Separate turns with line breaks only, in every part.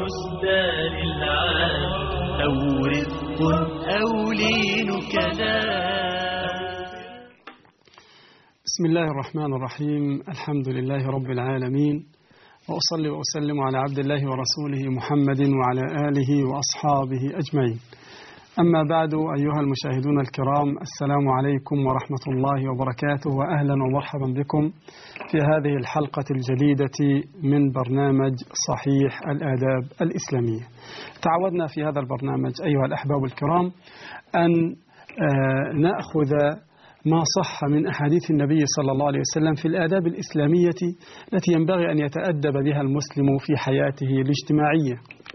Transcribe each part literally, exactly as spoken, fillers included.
بستان العالي أو رزق أو لين كلام.
بسم الله الرحمن الرحيم. الحمد لله رب العالمين، وأصلي وأسلم على عبد الله ورسوله محمد وعلى آله وأصحابه أجمعين. أما بعد، أيها المشاهدون الكرام، السلام عليكم ورحمة الله وبركاته، وأهلا ومرحبا بكم في هذه الحلقة الجديدة من برنامج صحيح الآداب الإسلامية. تعودنا في هذا البرنامج أيها الأحباب الكرام أن نأخذ ما صح من أحاديث النبي صلى الله عليه وسلم في الآداب الإسلامية التي ينبغي أن يتأدب بها المسلم في حياته الاجتماعية.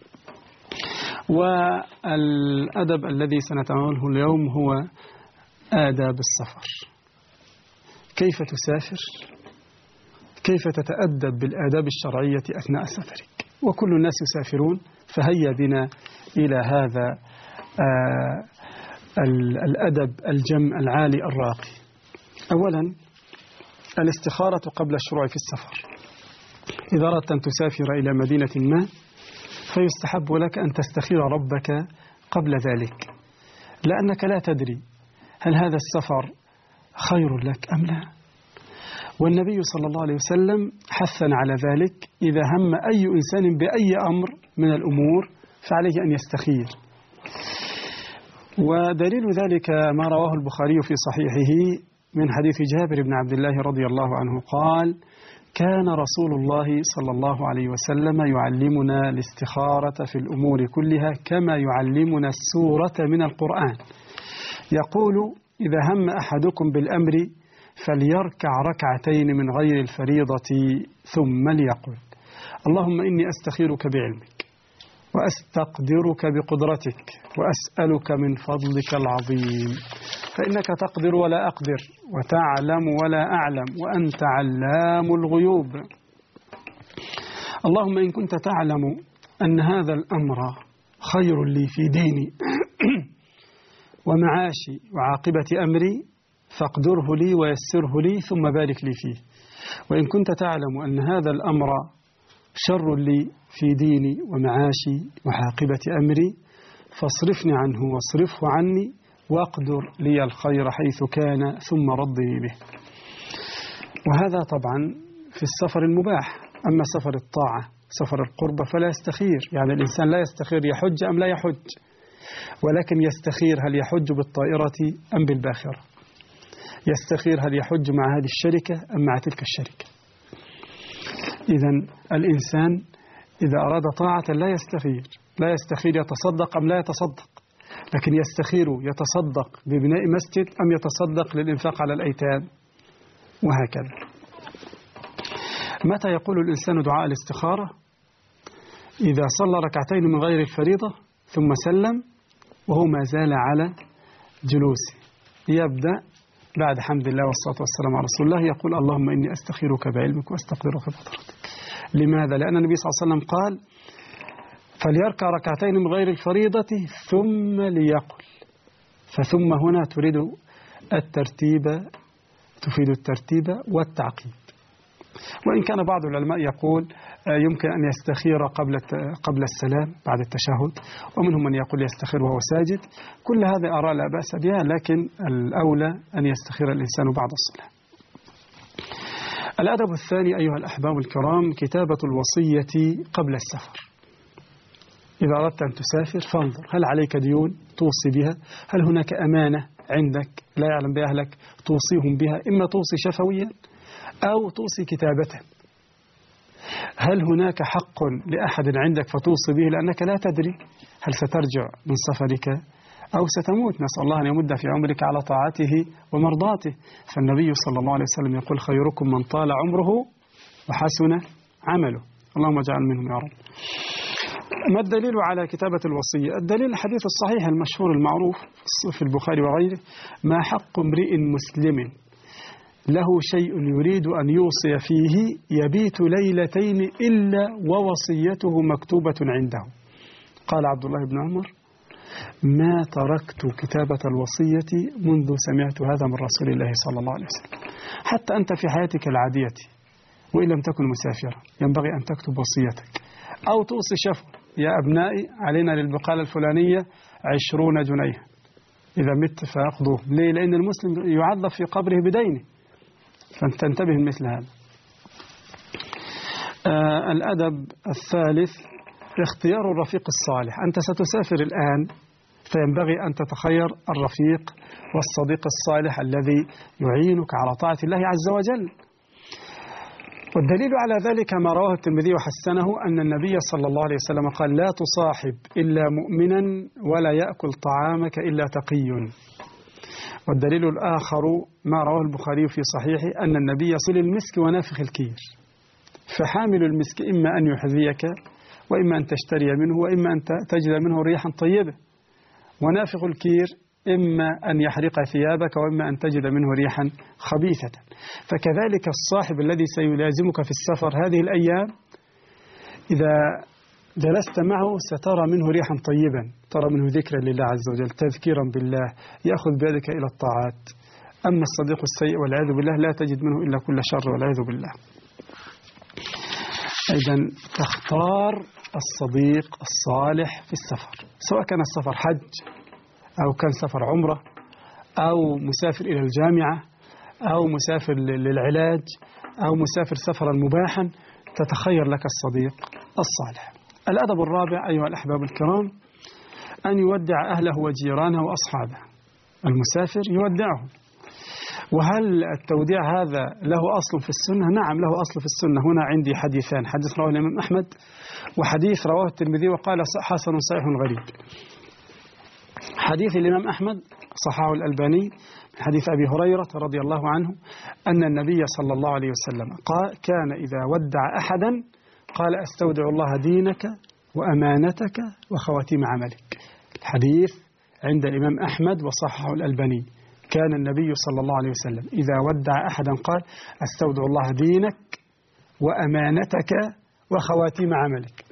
والأدب الذي سنتناوله اليوم هو آداب السفر. كيف تسافر؟ كيف تتأدب بالآداب الشرعية أثناء سفرك؟ وكل الناس يسافرون، فهيا بنا إلى هذا آه الأدب الجم العالي الراقي. أولا، الاستخارة قبل الشروع في السفر. إذا أردت أن تسافر إلى مدينة ما، فيستحب لك أن تستخير ربك قبل ذلك، لأنك لا تدري هل هذا السفر خير لك أم لا. والنبي صلى الله عليه وسلم حثنا على ذلك. إذا هم أي إنسان بأي أمر من الأمور فعليه أن يستخير. ودليل ذلك ما رواه البخاري في صحيحه من حديث جابر بن عبد الله رضي الله عنه قال: كان رسول الله صلى الله عليه وسلم يعلمنا الاستخارة في الأمور كلها كما يعلمنا السورة من القرآن. يقول: إذا هم أحدكم بالأمر فليركع ركعتين من غير الفريضة ثم ليقل: اللهم إني أستخيرك بعلمك وأستقدرك بقدرتك وأسألك من فضلك العظيم، فإنك تقدر ولا أقدر وتعلم ولا أعلم وأنت علام الغيوب. اللهم إن كنت تعلم أن هذا الأمر خير لي في ديني ومعاشي وعاقبة أمري فاقدره لي ويسره لي ثم بارك لي فيه، وإن كنت تعلم أن هذا الأمر شر لي في ديني ومعاشي وعاقبة أمري فاصرفني عنه واصرفه عني واقدر لي الخير حيث كان ثم ردني به. وهذا طبعا في السفر المباح. أما سفر الطاعة سفر القربة فلا يستخير، يعني الإنسان لا يستخير يحج أم لا يحج، ولكن يستخير هل يحج بالطائرة أم بالباخرة، يستخير هل يحج مع هذه الشركة أم مع تلك الشركة. إذن الإنسان إذا أراد طاعة لا يستخير، لا يستخير يتصدق أم لا يتصدق، لكن يستخير يتصدق ببناء مسجد أم يتصدق للإنفاق على الأيتام، وهكذا. متى يقول الإنسان دعاء الاستخارة؟ إذا صلى ركعتين من غير الفريضة ثم سلم وهو ما زال على جلوسه، يبدأ بعد حمد الله والصلاة والسلام على رسول الله يقول: اللهم إني أستخيرك بعلمك وأستقدرك بقدرتك. لماذا؟ لأن النبي صلى الله عليه وسلم قال: فليركع ركعتين من غير الفريضة ثم ليقل. فثم هنا تريد الترتيب، تفيد الترتيب والتعقيب. وإن كان بعض العلماء يقول يمكن أن يستخير قبل قبل السلام بعد التشهد، ومنهم من يقول يستخير وهو ساجد. كل هذه آراء لا بأس بها، لكن الأولى أن يستخير الإنسان بعد الصلاة. الأدب الثاني أيها الأحباب الكرام كتابة الوصية قبل السفر. إذا أردت أن تسافر فانظر هل عليك ديون توصي بها، هل هناك أمانة عندك لا يعلم بها أهلك توصيهم بها، إما توصي شفويا أو توصي كتابة. هل هناك حق لأحد عندك فتوصي به، لأنك لا تدري هل سترجع من سفرك أو ستموت. نسأل الله أن يمد في عمرك على طاعته ومرضاته. فالنبي صلى الله عليه وسلم يقول: خيركم من طال عمره وحسن عمله. اللهم اجعل منهم يا رب. ما الدليل على كتابة الوصية؟ الدليل الحديث الصحيح المشهور المعروف في البخاري وغيره: ما حق امرئ مسلم له شيء يريد أن يوصي فيه يبيت ليلتين إلا ووصيته مكتوبة عنده. قال عبد الله بن عمر: ما تركت كتابة الوصية منذ سمعت هذا من رسول الله صلى الله عليه وسلم. حتى أنت في حياتك العادية وإن لم تكن مسافرا ينبغي أن تكتب وصيتك أو توصي شفوة يا أبنائي علينا للبقالة الفلانية عشرون جنيه، إذا مت فأخذوه. ليه؟ لأن المسلم يعذب في قبره بدينه، فانتبه مثل هذا. آه الأدب الثالث اختيار الرفيق الصالح. أنت ستسافر الآن، فينبغي أن تتخير الرفيق والصديق الصالح الذي يعينك على طاعة الله عز وجل. والدليل على ذلك ما رواه الترمذي وحسنه أن النبي صلى الله عليه وسلم قال: لا تصاحب إلا مؤمنا ولا يأكل طعامك إلا تقي. والدليل الآخر ما رواه البخاري في صحيحه أن النبي يصل المسك ونافخ الكير، فحامل المسك إما أن يحذيك وإما أن تشتري منه وإما أن تجد منه ريحا طيبة، ونافخ الكير إما أن يحرق ثيابك وإما أن تجد منه ريحا خبيثة. فكذلك الصاحب الذي سيلازمك في السفر هذه الأيام إذا جلست معه سترى منه ريحا طيبا، ترى منه ذكرا لله عز وجل، تذكيرا بالله، يأخذ بيدك إلى الطاعات. أما الصديق السيء والعياذ بالله لا تجد منه إلا كل شر والعياذ بالله. إذن تختار الصديق الصالح في السفر، سواء كان السفر حج أو كان سفر عمرة أو مسافر إلى الجامعة أو مسافر للعلاج أو مسافر سفرا مباحا، تتخير لك الصديق الصالح. الأدب الرابع أيها الأحباب الكرام أن يودع أهله وجيرانه وأصحابه. المسافر يودعهم. وهل التوديع هذا له أصل في السنة؟ نعم له أصل في السنة. هنا عندي حديثان، حديث رواه الإمام أحمد وحديث رواه الترمذي وقال حسن صحيح غريب. حديث الإمام أحمد صححه الألباني من حديث أبي هريرة رضي الله عنه أن النبي صلى الله عليه وسلم قال: كان إذا ودع أحدا قال: أستودع الله دينك وأمانتك وخواتيم عملك. الحديث عند الإمام أحمد وصححه الألباني. كان النبي صلى الله عليه وسلم إذا ودع أحدا قال: أستودع الله دينك وأمانتك وخواتيم عملك.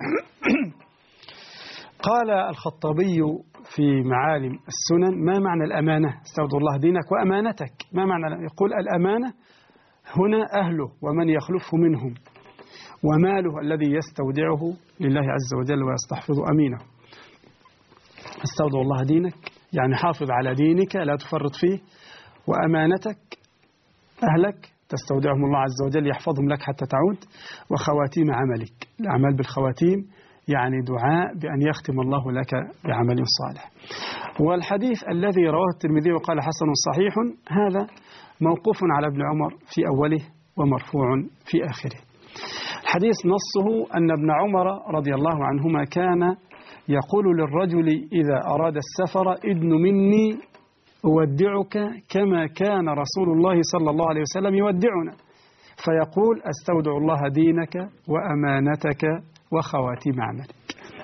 قال الخطابي في معالم السنن: ما معنى الأمانة؟ استودع الله دينك وأمانتك، ما معنى؟ يقول: الأمانة هنا أهله ومن يخلفه منهم وماله الذي يستودعه لله عز وجل ويستحفظ أمينه. استودع الله دينك يعني حافظ على دينك لا تفرط فيه، وأمانتك أهلك تستودعهم الله عز وجل يحفظهم لك حتى تعود، وخواتيم عملك، الأعمال بالخواتيم يعني دعاء بأن يختم الله لك بعمل صالح. والحديث الذي رواه الترمذي وقال حسن صحيح هذا موقوف على ابن عمر في أوله ومرفوع في آخره. الحديث نصه أن ابن عمر رضي الله عنهما كان يقول للرجل إذا أراد السفر: ادن مني أودعك كما كان رسول الله صلى الله عليه وسلم يودعنا، فيقول: أستودع الله دينك وأمانتك وخواتيم عملك.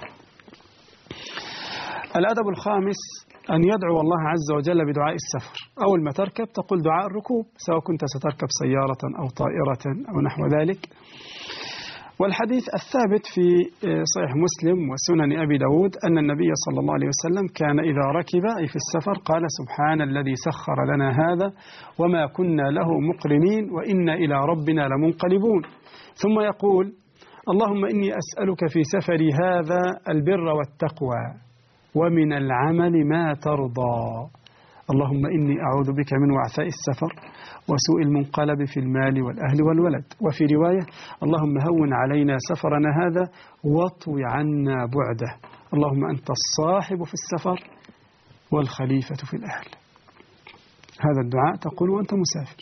الأدب الخامس أن يدعو الله عز وجل بدعاء السفر. أول ما تركب تقول دعاء الركوب، سواء كنت ستركب سيارة أو طائرة أو نحو ذلك. والحديث الثابت في صحيح مسلم وسنن أبي داود أن النبي صلى الله عليه وسلم كان إذا ركب أي في السفر قال: سبحان الذي سخر لنا هذا وما كنا له مقرنين وإنا إلى ربنا لمنقلبون. ثم يقول: اللهم إني أسألك في سفري هذا البر والتقوى ومن العمل ما ترضى. اللهم إني أعوذ بك من وعثاء السفر وسوء المنقلب في المال والأهل والولد. وفي رواية: اللهم هون علينا سفرنا هذا واطوي عنا بعده. اللهم أنت الصاحب في السفر والخليفة في الأهل. هذا الدعاء تقول وأنت مسافر.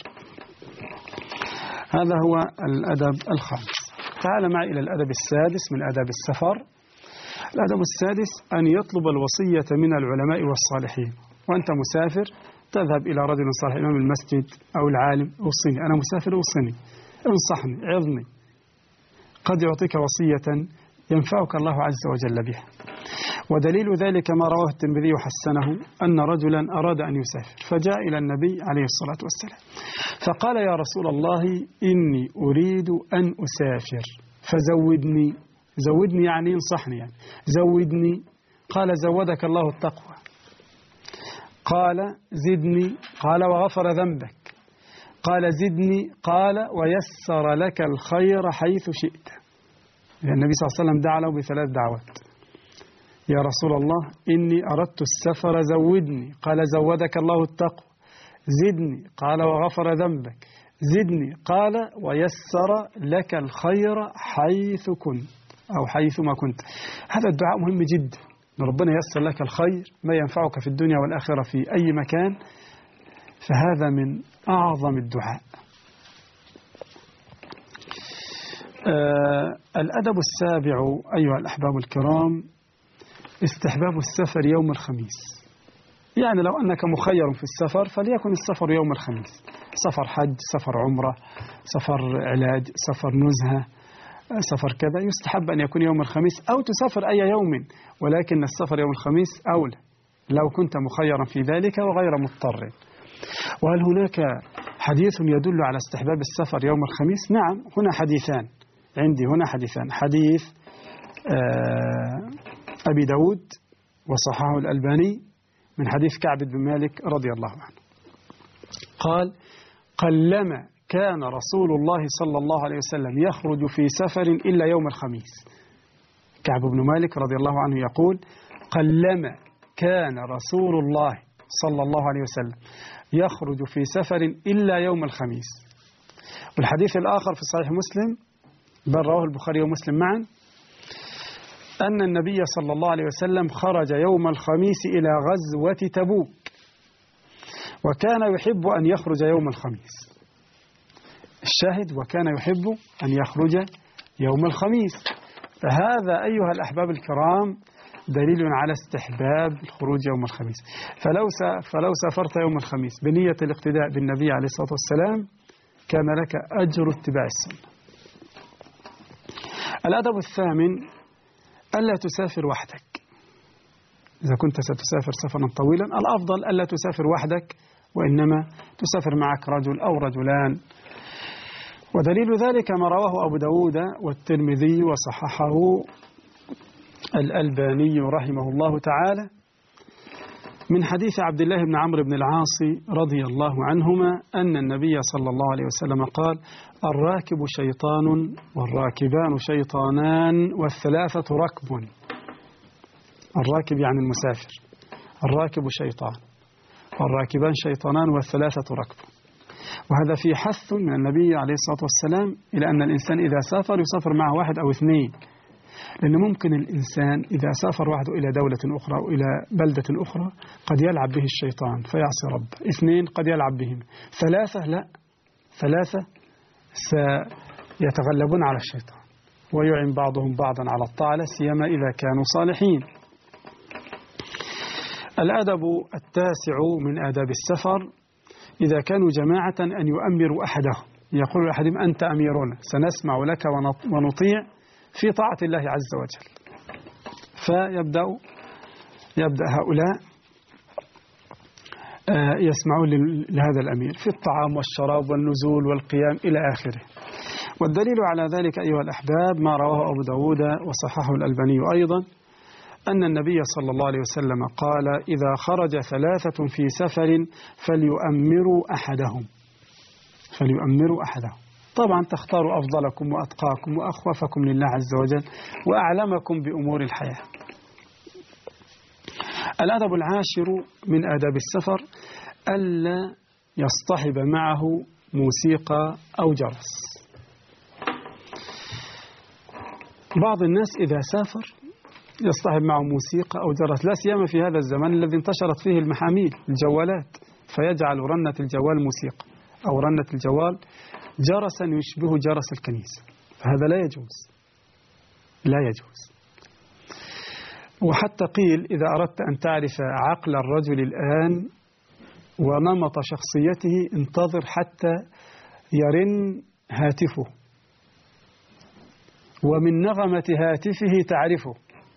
هذا هو الأدب الخامس. تعال معي إلى الأدب السادس من أدب السفر. الأدب السادس أن يطلب الوصية من العلماء والصالحين. وأنت مسافر تذهب إلى رجل صالح، إمام المسجد أو العالم: أوصني، أنا مسافر أوصني، انصحني، عظني. قد يعطيك وصية ينفعك الله عز وجل بها. ودليل ذلك ما رواه الترمذي وحسنه أن رجلا أراد أن يسافر فجاء إلى النبي عليه الصلاة والسلام فقال: يا رسول الله إني أريد أن أسافر فزودني. زودني يعني انصحني، يعني زودني. قال: زودك الله التقوى. قال: زدني. قال: وغفر ذنبك. قال: زدني. قال: ويسر لك الخير حيث شئت. يعني النبي صلى الله عليه وسلم دعا له بثلاث دعوات. يا رسول الله إني أردت السفر زودني، قال زودك الله التقوى. زدني، قال وغفر ذنبك. زدني، قال ويسر لك الخير حيث كنت أو حيثما كنت. هذا الدعاء مهم جدا، ربنا ييسر لك الخير ما ينفعك في الدنيا والآخرة في أي مكان، فهذا من أعظم الدعاء. آه الأدب السابع أيها الأحباب الكرام استحباب السفر يوم الخميس. يعني لو أنك مخير في السفر فليكن السفر يوم الخميس، سفر حج، سفر عمرة، سفر علاج، سفر نزهة، سفر كذا، يستحب أن يكون يوم الخميس أو تسافر أي يوم، ولكن السفر يوم الخميس أولى لو كنت مخيرا في ذلك وغير مضطر. وهل هناك حديث يدل على استحباب السفر يوم الخميس؟ نعم، هنا حديثان عندي، هنا حديثان. حديث أبي داود وصححه الألباني من حديث كعب بن مالك رضي الله عنه قال: قلما كان رسول الله صلى الله عليه وسلم يخرج في سفر إلا يوم الخميس. كعب بن مالك رضي الله عنه يقول: قلما كان رسول الله صلى الله عليه وسلم يخرج في سفر إلا يوم الخميس. والحديث الآخر في صحيح مسلم بل رواه البخاري ومسلم معا أن النبي صلى الله عليه وسلم خرج يوم الخميس إلى غزوة تبوك، وكان يحب أن يخرج يوم الخميس. الشاهد: وكان يحب أن يخرج يوم الخميس. فهذا أيها الأحباب الكرام دليل على استحباب الخروج يوم الخميس. فلو فلو سافرت يوم الخميس بنية الاقتداء بالنبي عليه الصلاة والسلام كان لك أجر اتباع السنة. الأدب الثامن ألا تسافر وحدك. إذا كنت ستسافر سفرا طويلا الأفضل ألا تسافر وحدك، وإنما تسافر معك رجل أو رجلان. ودليل ذلك ما رواه أبو داود والترمذي وصححه الألباني رحمه الله تعالى من حديث عبد الله بن عمرو بن العاص رضي الله عنهما أن النبي صلى الله عليه وسلم قال: الراكب شيطان والراكبان شيطانان والثلاثة ركب. الراكب يعني المسافر، الراكب شيطان والراكبان شيطانان والثلاثة ركب. وهذا في حث من النبي عليه الصلاة والسلام إلى أن الإنسان إذا سافر يسافر معه واحد أو اثنين، لأن ممكن الإنسان إذا سافر وحده إلى دولة أخرى أو إلى بلدة أخرى قد يلعب به الشيطان فيعصي ربه. اثنين قد يلعب بهم. ثلاثة لا، ثلاثة سيتغلبون على الشيطان ويعين بعضهم بعضا على الطاعة سيما إذا كانوا صالحين. الأدب التاسع من آداب السفر إذا كانوا جماعة أن يؤمروا أحدهم، يقول أحدهم: أنت أميرنا، سنسمع لك ونطيع في طاعة الله عز وجل. فيبدأ يبدأ هؤلاء يسمعون لهذا الأمير في الطعام والشراب والنزول والقيام إلى آخره. والدليل على ذلك أيها الأحباب ما رواه أبو داود وصححه الألباني أيضا أن النبي صلى الله عليه وسلم قال: إذا خرج ثلاثة في سفر فليؤمروا أحدهم فليؤمروا أحدهم طبعا تختاروا أفضلكم وأتقاكم وأخوفكم لله عز وجل وأعلمكم بأمور الحياة. الأدب العاشر من آداب السفر ألا يصطحب معه موسيقى أو جرس. بعض الناس إذا سافر يصطحب معه موسيقى أو جرس، لا سيما في هذا الزمان الذي انتشرت فيه المحاميل الجوالات، فيجعل رنة الجوال موسيقى أو رنة الجوال جرسا يشبه جرس الكنيسة، فهذا لا يجوز لا يجوز. وحتى قيل إذا أردت أن تعرف عقل الرجل الآن ونمط شخصيته انتظر حتى يرن هاتفه، ومن نغمة هاتفه تعرفه.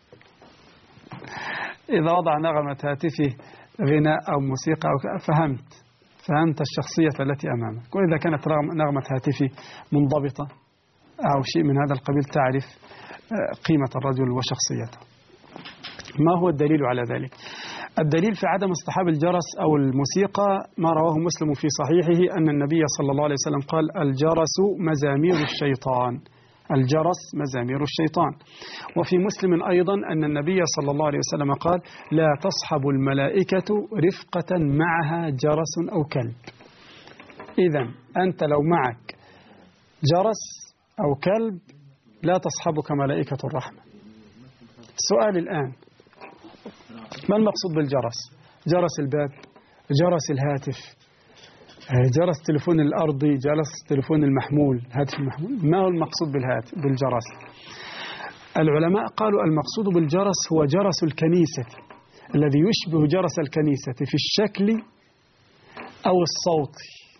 إذا وضع نغمة هاتفه غناء أو موسيقى أو فهمت فهمت الشخصية التي أمامك. وإذا كانت نغمة هاتفه منضبطة أو شيء من هذا القبيل تعرف قيمة الرجل وشخصيته. ما هو الدليل على ذلك؟ الدليل في عدم اصطحاب الجرس أو الموسيقى ما رواه مسلم في صحيحه أن النبي صلى الله عليه وسلم قال: الجرس مزامير الشيطان. الجرس مزامير الشيطان. وفي مسلم أيضا أن النبي صلى الله عليه وسلم قال لا تصحب الملائكة رفقة معها جرس أو كلب. إذن أنت لو معك جرس أو كلب لا تصحبك ملائكة الرحمة. السؤال الآن، ما المقصود بالجرس؟ جرس الباب، جرس الهاتف، جرس التليفون الأرضي، جرس التليفون المحمول، الهاتف المحمول، ما هو المقصود بالهاتف بالجرس؟ العلماء قالوا المقصود بالجرس هو جرس الكنيسة الذي يشبه جرس الكنيسة في الشكل أو الصوت.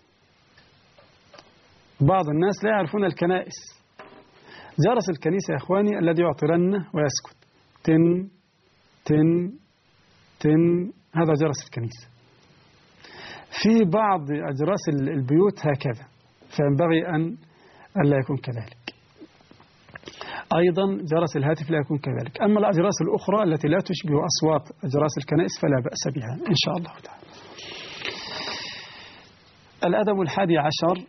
بعض الناس لا يعرفون الكنائس. جرس الكنيسة يا إخواني الذي يعطي رنة ويسكت، تن تن تن، هذا جرس الكنيسة. في بعض أجراس البيوت هكذا، فينبغي أن ألا يكون كذلك. أيضا جرس الهاتف لا يكون كذلك. أما الأجراس الأخرى التي لا تشبه أصوات أجراس الكنائس فلا بأس بها إن شاء الله تعالى. الأدب الحادي عشر: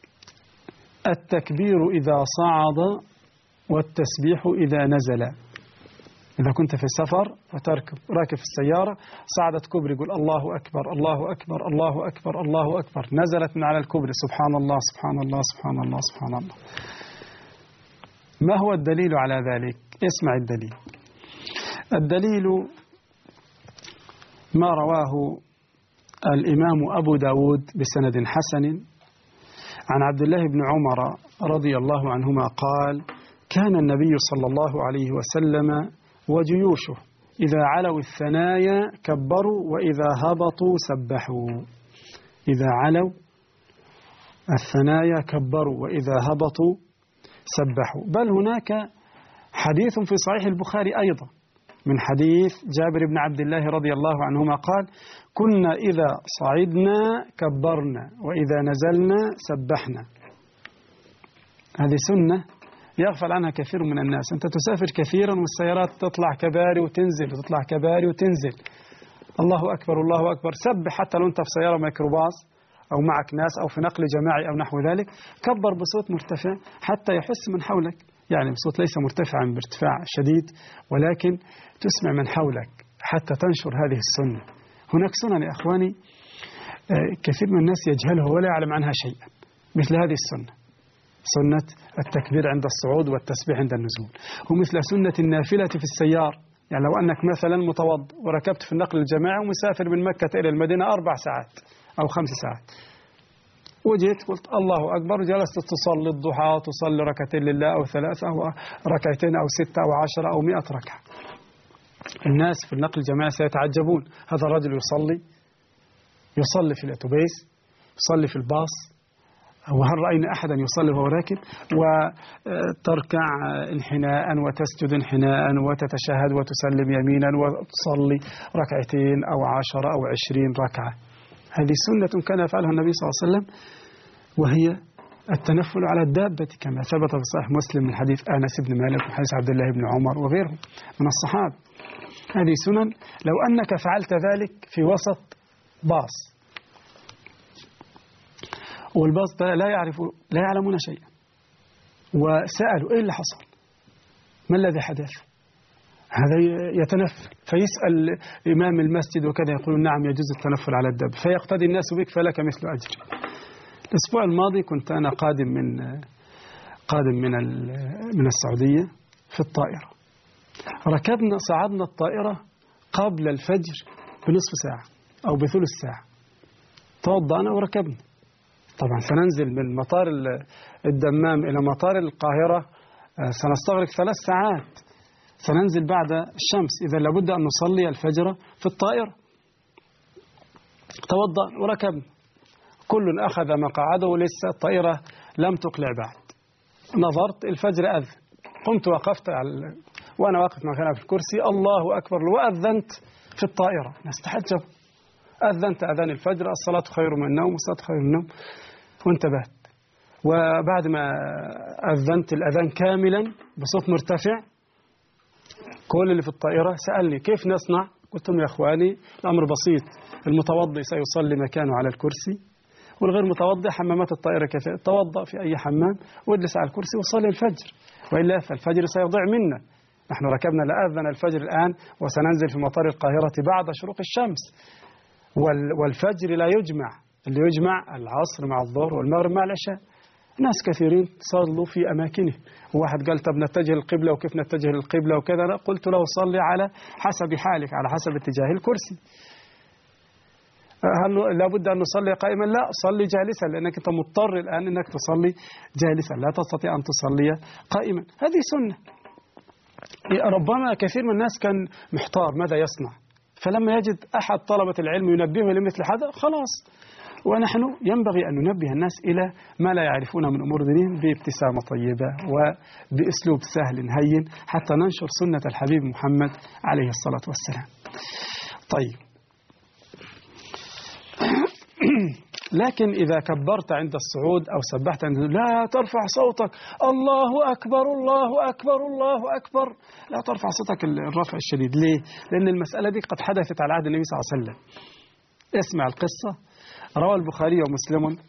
التكبير إذا صعد والتسبيح إذا نزل. إذا كنت في السفر وتركب راكب في السيارة، صعدت كوبري يقول الله أكبر الله أكبر الله أكبر الله أكبر، نزلت من على الكوبري سبحان الله سبحان الله سبحان الله سبحان الله. ما هو الدليل على ذلك؟ اسمع الدليل. الدليل ما رواه الإمام أبو داود بسند حسن عن عبد الله بن عمر رضي الله عنهما قال: كان النبي صلى الله عليه وسلم وجيوشه إذا علوا الثنايا كبروا وإذا هبطوا سبحوا. إذا علوا الثنايا كبروا وإذا هبطوا سبحوا. بل هناك حديث في صحيح البخاري أيضا من حديث جابر بن عبد الله رضي الله عنهما قال: كنا إذا صعدنا كبرنا وإذا نزلنا سبحنا. هذه سنة يغفل عنها كثير من الناس. أنت تسافر كثيرا والسيارات تطلع كباري وتنزل وتطلع كباري وتنزل، الله أكبر الله أكبر، سبح. حتى لو أنت في سيارة ميكروباص أو معك ناس أو في نقل جماعي أو نحو ذلك، كبر بصوت مرتفع حتى يحس من حولك، يعني بصوت ليس مرتفعا بارتفاع شديد، ولكن تسمع من حولك حتى تنشر هذه السنة. هناك سنن يا أخواني كثير من الناس يجهلها ولا يعلم عنها شيئا، مثل هذه السنة، سنة التكبير عند الصعود والتسبيح عند النزول، ومثل سنة النافلة في السيار. يعني لو أنك مثلا متوضئ وركبت في النقل الجماعي ومسافر من مكة إلى المدينة أربع ساعات أو خمس ساعات، وجيت قلت الله أكبر وجلست تصلي الضحى، تصلي ركعتين لله أو ثلاثة أو ركعتين أو ستة أو عشرة أو مئة ركعة، الناس في النقل الجماعي سيتعجبون، هذا الرجل يصلي يصلي في الأتوبيس، يصلي في الباص، وهل رأينا أحدا يصلي وهو راكب؟ وتركع انحناء وتسجد انحناء وتتشهد وتسلم يمينا وتصلي ركعتين أو عشرة أو عشرين ركعة. هذه سنة كان يفعلها النبي صلى الله عليه وسلم، وهي التنفل على الدابة كما ثبت في صحيح مسلم من حديث أنس بن مالك وحديث عبد الله بن عمر وغيرهم من الصحابة. هذه سنن لو أنك فعلت ذلك في وسط باص، والباص ده لا يعرف لا يعلمون شيئا، وسألوا إيه اللي حصل؟ ما الذي حدث؟ هذا يتنفل، فيسأل إمام المسجد وكذا، يقول نعم يجوز التنفل على الدب، فيقتدي الناس بك فلك مثل أجر. الأسبوع الماضي كنت أنا قادم من قادم من من السعودية في الطائرة، ركبنا صعدنا الطائرة قبل الفجر بنصف ساعة أو بثلث ساعة، توضأنا وركبنا. طبعا سننزل من مطار الدمام إلى مطار القاهرة سنستغرق ثلاث ساعات، سننزل بعد الشمس، إذا لابد أن نصلي الفجر في الطائرة. توضأ وركبنا، كل أخذ مقعده، لسه الطائرة لم تقلع بعد. نظرت الفجر أذن، قمت وقفت على وأنا واقف مكاني في الكرسي، الله أكبر، وأذنت في الطائرة، نستحجب، أذنت أذان الفجر، الصلاة خير من النوم والصلاة خير من النوم، وانتبهت. وبعد ما أذنت الأذان كاملا بصوت مرتفع، كل اللي في الطائرة سألني كيف نصنع؟ قلت لهم يا أخواني الأمر بسيط، المتوضئ سيصلي مكانه على الكرسي، والغير متوضئ حمامات الطائرة كثيرة، توضأ في أي حمام واجلس على الكرسي وصلي الفجر، وإلا فالفجر سيضيع منا. نحن ركبنا لأذن الفجر الآن وسننزل في مطار القاهرة بعد شروق الشمس، والفجر لا يجمع، اللي يجمع العصر مع الظهر والمغرب مع العشاء. ناس كثيرين صلوا في أماكنه، وواحد قال طب نتجه للقبلة وكيف نتجه للقبلة وكذا، قلت له صلي على حسب حالك، على حسب اتجاه الكرسي. هل لابد أن نصلي قائما؟ لا، صلي جالسا، لأنك أنت مضطر الآن أنك تصلي جالسا، لا تستطيع أن تصلي قائما. هذه سنة. ربما كثير من الناس كان محتار ماذا يصنع، فلما يجد أحد طلبة العلم ينبهه لمثل هذا خلاص. ونحن ينبغي أن ننبه الناس إلى ما لا يعرفون من أمور دينهم بابتسامة طيبة وبأسلوب سهل هين، حتى ننشر سنة الحبيب محمد عليه الصلاة والسلام. طيب، لكن إذا كبرت عند الصعود أو سبحت عند، لا ترفع صوتك الله أكبر الله أكبر الله أكبر، لا ترفع صوتك الرفع الشديد. ليه؟ لأن المسألة دي قد حدثت على عهد النبي صلى الله عليه وسلم. اسمع القصة. روى البخاري ومسلم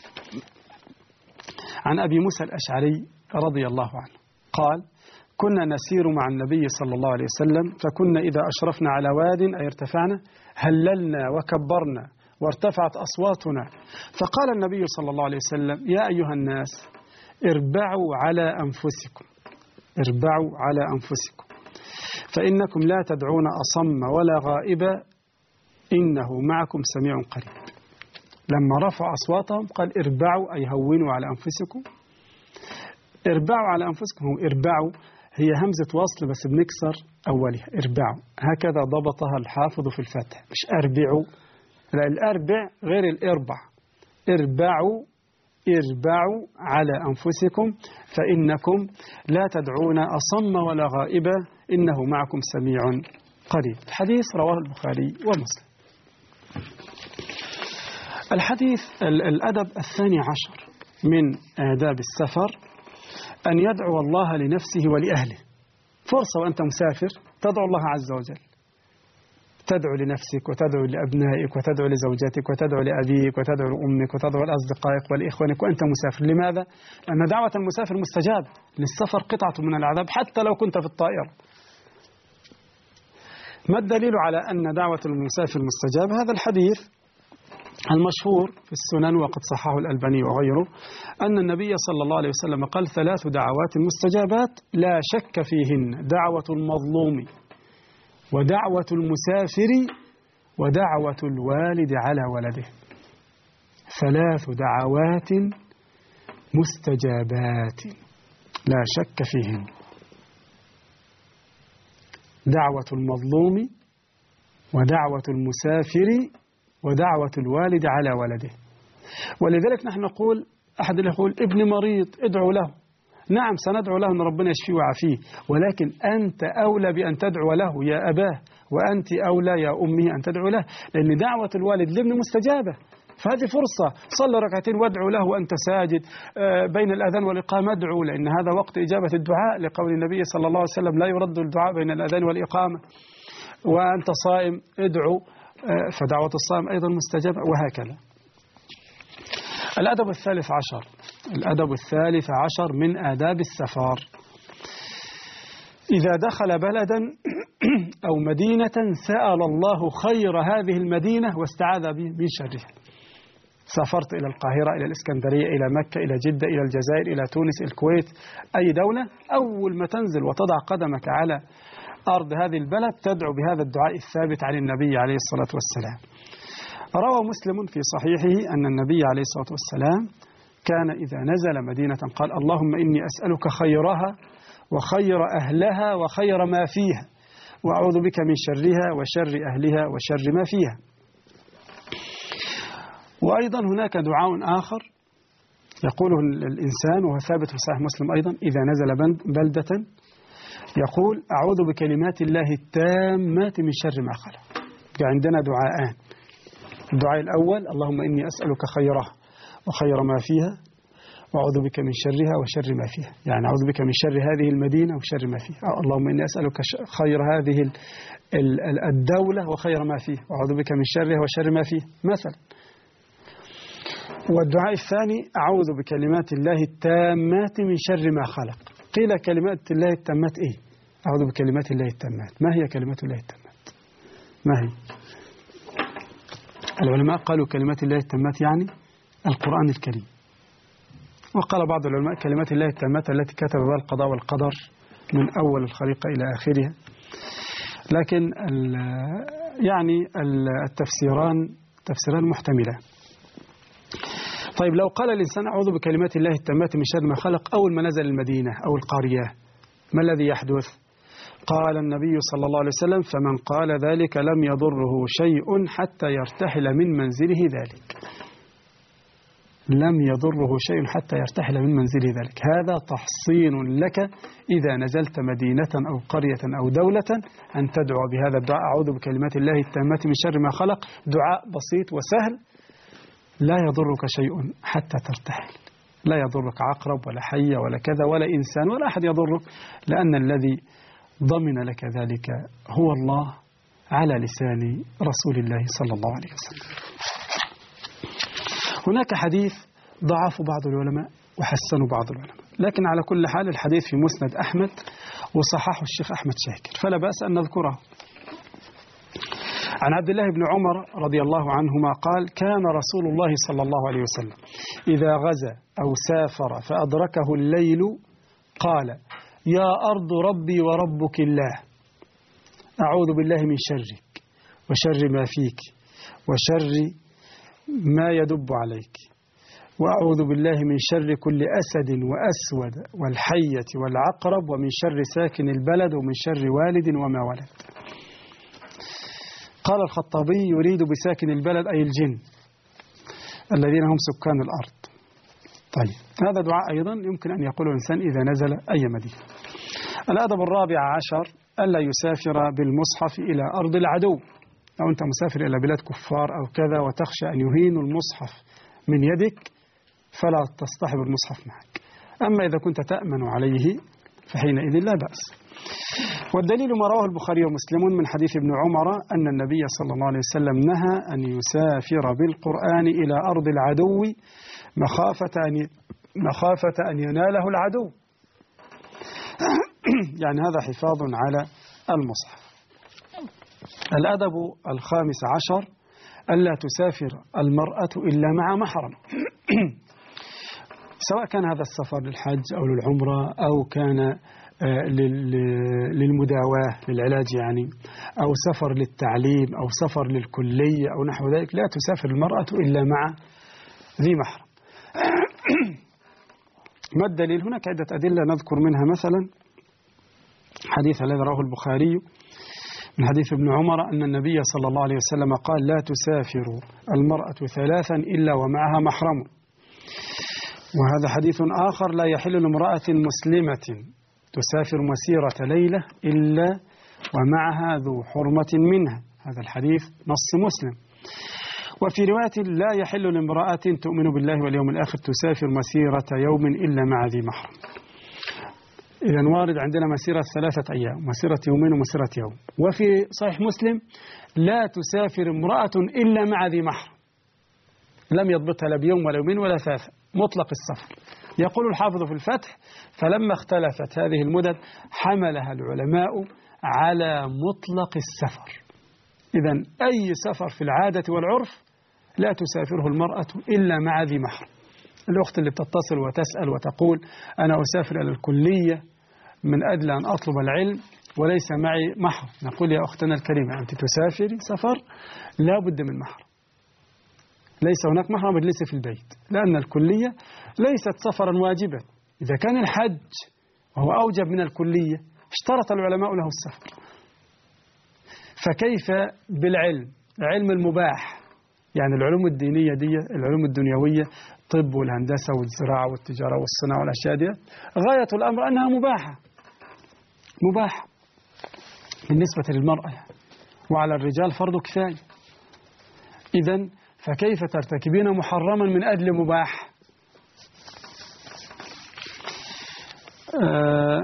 عن أبي موسى الأشعري رضي الله عنه قال: كنا نسير مع النبي صلى الله عليه وسلم، فكنا إذا أشرفنا على واد أي ارتفعنا هللنا وكبرنا وارتفعت أصواتنا، فقال النبي صلى الله عليه وسلم: يا أيها الناس اربعوا على أنفسكم، اربعوا على أنفسكم، فإنكم لا تدعون أصم ولا غائبا، إنه معكم سميع قريب. لما رفع أصواتهم قال اربعوا، أي هونوا على أنفسكم. اربعوا على أنفسكم، هم اربعوا هي همزة وصل بس بنكسر أولها، اربعوا، هكذا ضبطها الحافظ في الفتح، مش أربعوا، لا، الأربع غير الإربع. اربعوا اربعوا على أنفسكم فإنكم لا تدعون أصم ولا غائبا، إنه معكم سميع قريب. الحديث رواه البخاري ومسلم. الحديث الأدب الثاني عشر من آداب السفر أن يدعو الله لنفسه ولأهله. فرصة وأنت مسافر تدعو الله عز وجل، تدعو لنفسك وتدعو لأبنائك وتدعو لزوجتك وتدعو لأبيك وتدعو لأمك وتدعو لأصدقائك ولإخوانك وأنت مسافر. لماذا؟ لأن دعوة المسافر مستجاب، للسفر قطعة من العذاب حتى لو كنت في الطائرة. ما الدليل على أن دعوة المسافر مستجاب؟ هذا الحديث المشهور في السنن وقد صححه الألباني وغيره، أن النبي صلى الله عليه وسلم قال: ثلاث دعوات مستجابات لا شك فيهن، دعوة المظلوم ودعوة المسافر ودعوة الوالد على ولده. ثلاث دعوات مستجابات لا شك فيهن، دعوة المظلوم ودعوة المسافر ودعوة الوالد على ولده. ولذلك نحن نقول، أحد يقول ابن مريض ادعو له، نعم سندعو له أن ربنا يشفيه ويعافيه، ولكن أنت أولى بأن تدعو له يا أباه، وأنت أولى يا أمي أن تدعو له، لأن دعوة الوالد لابن مستجابة. فهذه فرصة، صلي ركعتين وادعو له وأنت ساجد بين الأذان والإقامة، ادعو، لأن هذا وقت إجابة الدعاء، لقول النبي صلى الله عليه وسلم: لا يرد الدعاء بين الأذان والإقامة. وأنت صائم ادعو، فدعوة الصائم أيضا مستجابة، وهكذا. الأدب الثالث عشر، الأدب الثالث عشر من آداب السفر: إذا دخل بلدا أو مدينة سأل الله خير هذه المدينة واستعاذ من شرها. سافرت إلى القاهرة، إلى الإسكندرية، إلى مكة، إلى جدة، إلى الجزائر، إلى تونس، الكويت، أي دولة، أول ما تنزل وتضع قدمك على أرض هذه البلد تدعو بهذا الدعاء الثابت عن النبي عليه الصلاة والسلام. روى مسلم في صحيحه أن النبي عليه الصلاة والسلام كان إذا نزل مدينة قال: اللهم إني أسألك خيرها وخير أهلها وخير ما فيها، وأعوذ بك من شرها وشر أهلها وشر ما فيها. وأيضا هناك دعاء آخر يقوله الإنسان وهو ثابت في صحيح مسلم أيضا: إذا نزل بلدة يقول: أعوذ بكلمات الله التامات من شر ما خلق. عندنا دعاءان، الدعاء الأول: اللهم إني أسألك خيرها وخير ما فيها، وأعوذ بك من شرها وشر ما فيها، يعني أعوذ بك من شر هذه المدينة وشر ما فيها. اللهم إني أسألك خير هذه الدولة وخير ما فيها، وأعوذ بك من شرها وشر ما فيها مثلا. والدعاء الثاني أعوذ بكلمات الله التامات من شر ما خلق. قيل كلمات الله التامات إيه؟ أعوذ بكلمات الله التامات، ما هي كلمات الله التامات؟ ما هي؟ العلماء قالوا كلمات الله التامات يعني القرآن الكريم، وقال بعض العلماء كلمات الله التامات التي كتب بها القضاء والقدر من أول الخليقة إلى آخرها. لكن يعني التفسيران تفسيران محتملة. طيب لو قال الإنسان أعوذ بكلمات الله التامات من شر ما خلق أول ما نزل المدينة أو القرية، ما الذي يحدث؟ قال النبي صلى الله عليه وسلم فمن قال ذلك لم يضره شيء حتى يرتحل من منزله ذلك. لم يضره شيء حتى يرتحل من منزله ذلك. هذا تحصين لك إذا نزلت مدينة أو قرية أو دولة أن تدعو بهذا الدعاء أعوذ بكلمات الله التامات من شر ما خلق. دعاء بسيط وسهل لا يضرك شيء حتى ترتحل، لا يضرك عقرب ولا حية ولا كذا ولا إنسان ولا أحد يضرك، لأن الذي ضمن لك ذلك هو الله على لسان رسول الله صلى الله عليه وسلم. هناك حديث ضعف بعض العلماء وحسنوا بعض العلماء، لكن على كل حال الحديث في مسند أحمد وصححه الشيخ أحمد شاكر، فلا بأس أن نذكره. عن عبد الله بن عمر رضي الله عنهما قال كان رسول الله صلى الله عليه وسلم إذا غزا أو سافر فأدركه الليل قال يا أرض ربي وربك الله، أعوذ بالله من شرك وشر ما فيك وشر ما يدب عليك، وأعوذ بالله من شر كل أسد وأسود والحية والعقرب ومن شر ساكن البلد ومن شر والد وما ولد. قال الخطابي يريد بساكن البلد أي الجن الذين هم سكان الأرض. طيب هذا دعاء أيضا يمكن أن يقوله الإنسان إذا نزل أي مدينة. الأدب الرابع عشر ألا يسافر بالمصحف إلى أرض العدو. لو أنت مسافر إلى بلاد كفار أو كذا وتخشى أن يهينوا المصحف من يدك فلا تصطحب المصحف معك. أما إذا كنت تأمن عليه فحينئذ لا بأس. والدليل ما رواه البخاري ومسلم من حديث ابن عمر أن النبي صلى الله عليه وسلم نهى أن يسافر بالقرآن إلى أرض العدو مخافة أن مخافة أن يناله العدو. يعني هذا حفاظ على المصحف. الأدب الخامس عشر ألا تسافر المرأة إلا مع محرم. سواء كان هذا السفر للحج أو للعمرة أو كان للمداواة للعلاج يعني، أو سفر للتعليم أو سفر للكلية أو نحو ذلك، لا تسافر المرأة إلا مع ذي محرم. ما الدليل؟ هناك عدة أدلة نذكر منها مثلا حديث الذي رواه البخاري من حديث ابن عمر أن النبي صلى الله عليه وسلم قال لا تسافر المرأة ثلاثا إلا ومعها محرم. وهذا حديث آخر لا يحل لامرأة مسلمة تسافر مسيرة ليلة إلا ومعها ذو حرمة منها. هذا الحديث نص مسلم. وفي رواية لا يحل لامرأة تؤمن بالله واليوم الآخر تسافر مسيرة يوم إلا مع ذي محرم. إذن وارد عندنا مسيرة ثلاثة أيام، مسيرة يومين ومسيرة يوم. وفي صحيح مسلم لا تسافر امرأة إلا مع ذي محرم، لم يضبطها لا بيوم ولا يومين ولا ثلاثة، مطلق السفر. يقول الحافظ في الفتح فلما اختلفت هذه المدد حملها العلماء على مطلق السفر. إذن أي سفر في العادة والعرف لا تسافره المرأة إلا مع ذي محرم. الأخت اللي بتتصل وتسأل وتقول أنا أسافر إلى الكلية من أجل أن أطلب العلم وليس معي محرم، نقول يا أختنا الكريمة أنت تسافري سفر لا بد من محرم، ليس هناك محرم اجلسي في البيت، لأن الكلية ليست سفرا واجبا. إذا كان الحج وهو أوجب من الكلية اشترط العلماء له السفر، فكيف بالعلم العلم المباح؟ يعني العلوم الدينية دي العلوم الدنيوية الطب والهندسة والزراعة والتجارة والصناعة والأشياء دي غاية الأمر أنها مباحة مباحة بالنسبة للمرأة يعني. وعلى الرجال فرض كفاية. إذن فكيف ترتكبين محرما من أجل مباح؟ آه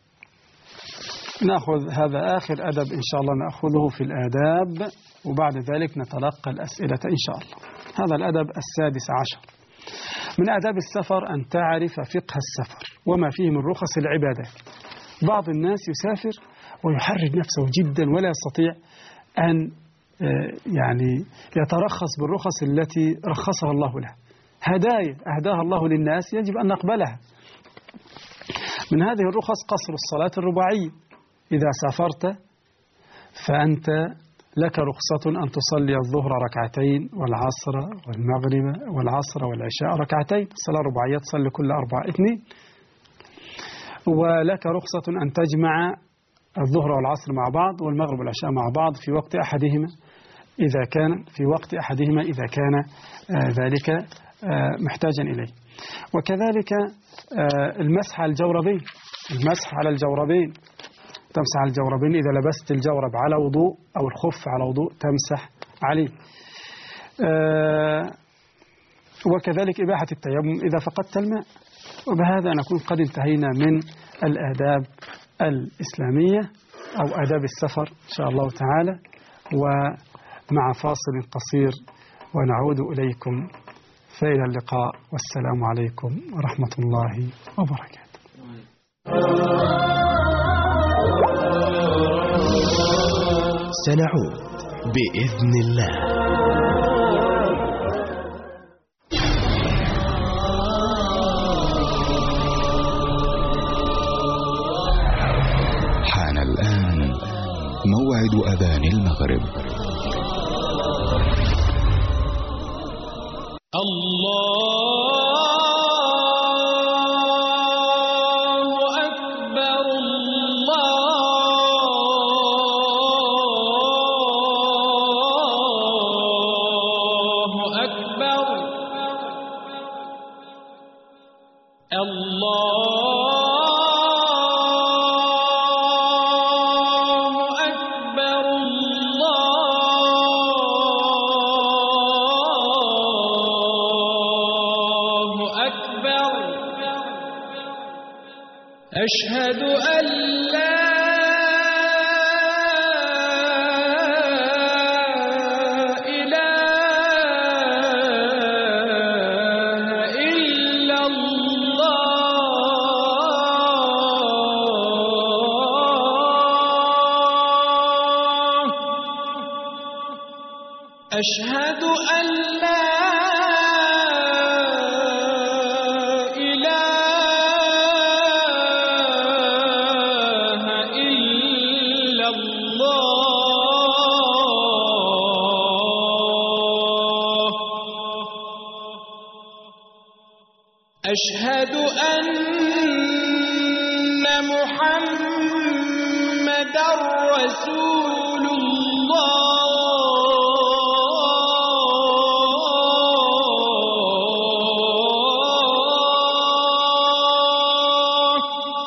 نأخذ هذا آخر أدب إن شاء الله نأخذه في الآداب، وبعد ذلك نتلقى الأسئلة إن شاء الله. هذا الأدب السادس عشر من آداب السفر أن تعرف فقه السفر وما فيه من رخص العبادات. بعض الناس يسافر ويحرج نفسه جدا ولا يستطيع أن يعني يترخص بالرخص التي رخصها الله له. هدايا أهداها الله للناس يجب أن نقبلها. من هذه الرخص قصر الصلاة الرباعية. إذا سافرت فأنت لك رخصة أن تصلي الظهر ركعتين والعصر والمغرب والعصر والعشاء ركعتين، الصلاة الرباعية تصلي كل أربعة اثنين. ولك رخصة أن تجمع الظهر والعصر مع بعض والمغرب والعشاء مع بعض في وقت أحدهما إذا كان في وقت أحدهما إذا كان ذلك محتاجا إليه. وكذلك المسح على الجوربين، المسح على الجوربين، تمسح على الجوربين إذا لبست الجورب على وضوء أو الخف على وضوء تمسح عليه. وكذلك إباحة التيمم إذا فقدت الماء. وبهذا نكون قد انتهينا من الآداب الإسلامية أو آداب السفر إن شاء الله تعالى، ومع فاصل قصير ونعود إليكم. فإلى اللقاء والسلام عليكم ورحمة الله وبركاته.
سنعود بإذن الله. حان الآن موعد أذان المغرب.
الله أكبر الله أكبر الله أشهد أن لا إله إلا الله أشهد أن لا أشهد أن محمدًا رسول الله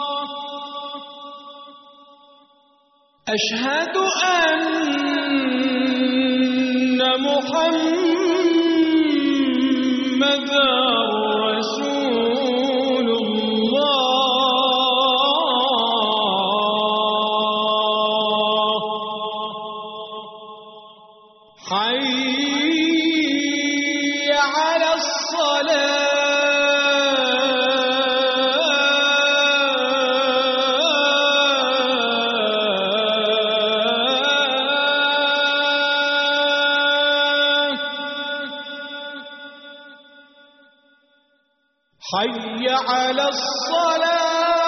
أشهد أن محمدًا حي على الصلاة حي على الصلاة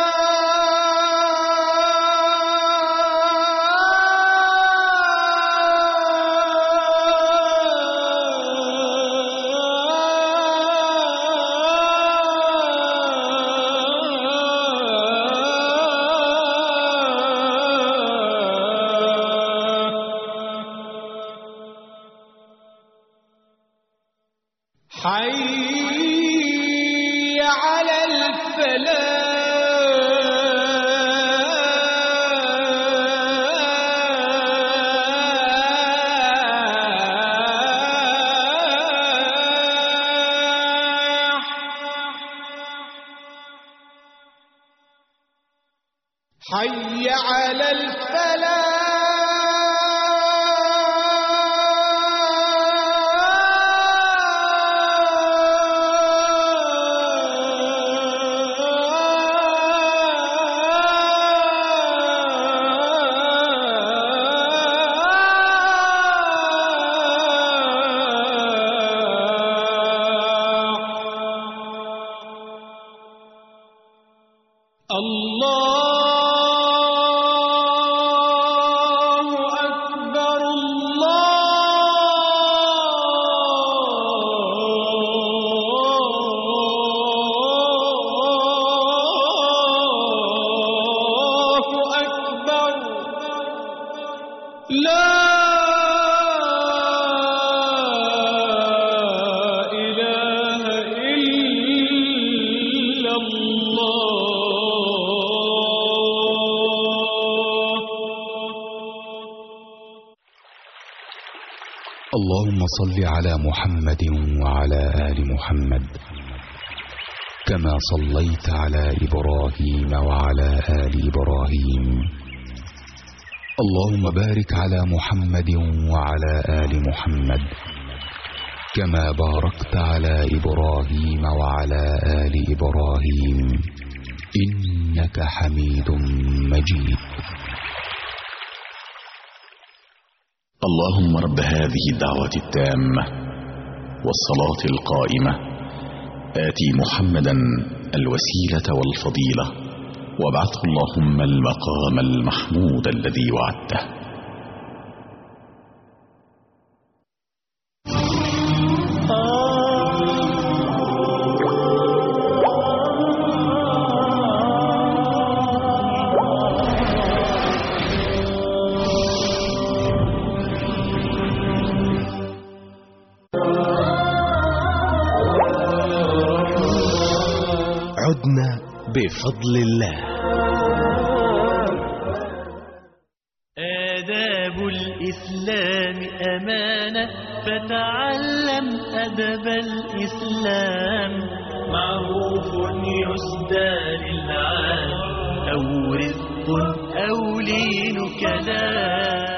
حي على الفلاح حي على الفلاح لا إله إلا الله.
اللهم صل على محمد وعلى آل محمد كما صليت على إبراهيم وعلى آل إبراهيم. اللهم بارك على محمد وعلى آل محمد كما باركت على إبراهيم وعلى آل إبراهيم إنك حميد مجيد.
اللهم رب هذه الدعوة التامة والصلاة القائمة آتي محمدا الوسيلة والفضيلة وابعثه اللهم المقام المحمود الذي وعدته.
عدنا بفضل الله.
آداب الإسلام أمانة فتعلم أدب الإسلام. معروف يسدى للعام أو رزق أو لين كلام.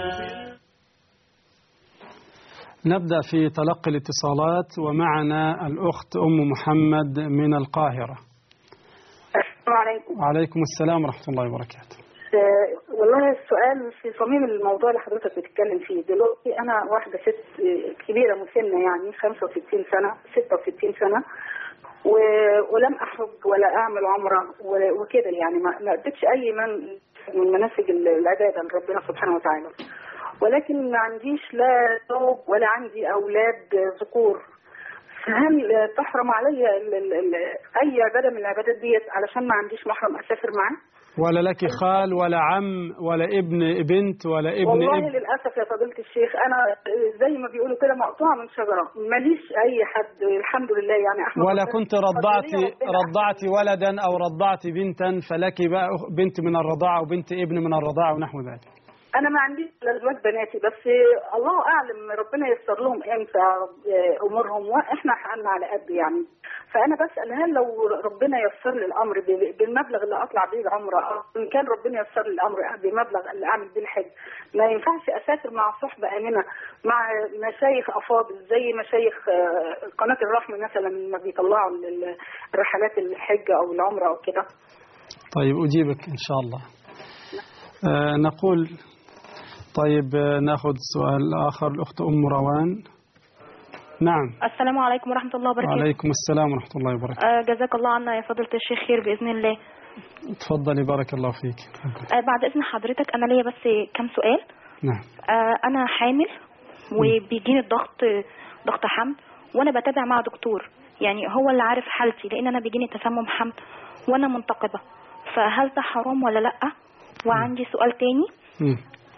نبدأ في تلقي الاتصالات، ومعنا الأخت أم محمد من القاهرة.
السلام عليكم.
وعليكم السلام ورحمة الله وبركاته.
والله السؤال في صميم الموضوع اللي حضرتك بتتكلم فيه دلوقتي. أنا واحدة ست كبيرة مسنة، يعني خمسة وستين سنة ستة وستين سنة، ولم أحج ولا أعمل عمرة وكده، يعني ما أدتش أي من من مناسك العبادة لربنا سبحانه وتعالى، ولكن ما عنديش لا زوج ولا عندي أولاد ذكور. فهل تحرم علي أي عبادة من العبادات ديت علشان ما عنديش محرم أسافر معاه؟
ولا لك خال ولا عم ولا ابن بنت ولا ابن
والله
ابن؟
للأسف يا فضيلة الشيخ، أنا زي ما بيقولوا كده مقطوعة من شجرة، ماليش أي حد الحمد لله، يعني أحمد.
ولا كنت رضعتي رضعتي ولدا أو رضعتي بنتا فلك بقى بنت من الرضاعة وبنت ابن من الرضاعة ونحو ذلك؟
أنا ما عنديش أزواج بناتي، بس الله أعلم ربنا ييسر لهم إمتى أمورهم، وإحنا حقنا على قد يعني. فأنا بسأل هل لو ربنا ييسر لي الأمر بالمبلغ اللي أطلع بيه العمرة، أو إن كان ربنا ييسر لي الأمر بمبلغ اللي أعمل بيه الحج، ما ينفعش أسافر مع صحبة آمنة مع مشايخ أفاضل زي مشايخ قناة الرحمة مثلا لما بيطلعوا الرحلات الحج أو العمرة أو كده؟
طيب أجيبك إن شاء الله. آه نقول طيب ناخذ سؤال آخر. الأخت أم روان. نعم.
السلام عليكم ورحمة الله وبركاته.
وعليكم السلام ورحمة الله وبركاته.
آه جزاك الله عنا يا فضيلة الشيخ خير بإذن الله.
تفضلي بارك الله فيك.
آه بعد إذن حضرتك أنا ليا بس كم سؤال.
نعم.
آه أنا حامل وبيجيني الضغط ضغط حمل، وأنا بتابع مع دكتور، يعني هو اللي عارف حالتي، لأن أنا بيجيني تسمم حمل وأنا منتقبة، فهل ده حرام ولا لأ؟ وعندي سؤال تاني. م.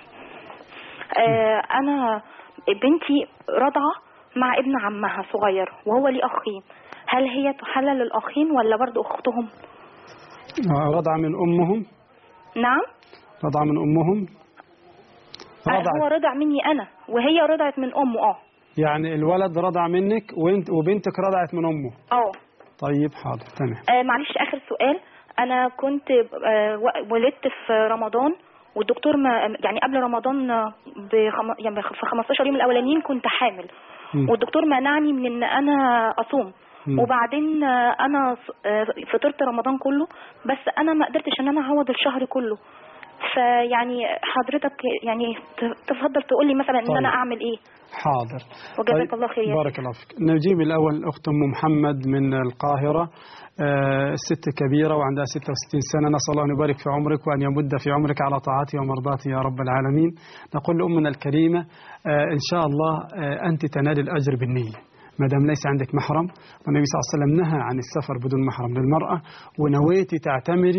آه أنا بنتي رضعة مع ابن عمها صغير وهو لي أخين، هل هي تحلل للأخين ولا برضو أختهم؟
رضعة من أمهم؟
نعم.
رضعة من أمهم؟
رضعت. هو رضع مني أنا وهي رضعت من أمه. اه
يعني الولد رضع منك وانت وبنتك رضعت من أمه؟
اه.
طيب حاضر تمام.
آه معلش آخر سؤال. أنا كنت آه ولدت في رمضان، والدكتور ما يعني قبل رمضان بخم... يعني في خمستاشر يوم الاولانيين كنت حامل، م. والدكتور منعني من ان انا اصوم، م. وبعدين انا فطرت رمضان كله، بس انا ما قدرتش ان انا اعوض الشهر كله. فيعني حضرتك يعني تفضل تقول لي مثلا ان طيب. انا اعمل ايه؟
حاضر.
وجزاك طيب. الله خير.
بارك الله فيك. نجيب الاول الاخت ام محمد من القاهره. آه ست كبيرة وعندها ستة وستين سنة، نسأل الله أن يبارك في عمرك وأن يمد في عمرك على طاعته ومرضاته يا رب العالمين. نقول لأمنا الكريمة آه إن شاء الله آه أنت تنال الأجر بالنية ما دام ليس عندك محرم، والنبي صلى الله عليه وسلم نهى عن السفر بدون محرم للمرأة، ونويتي تعتمري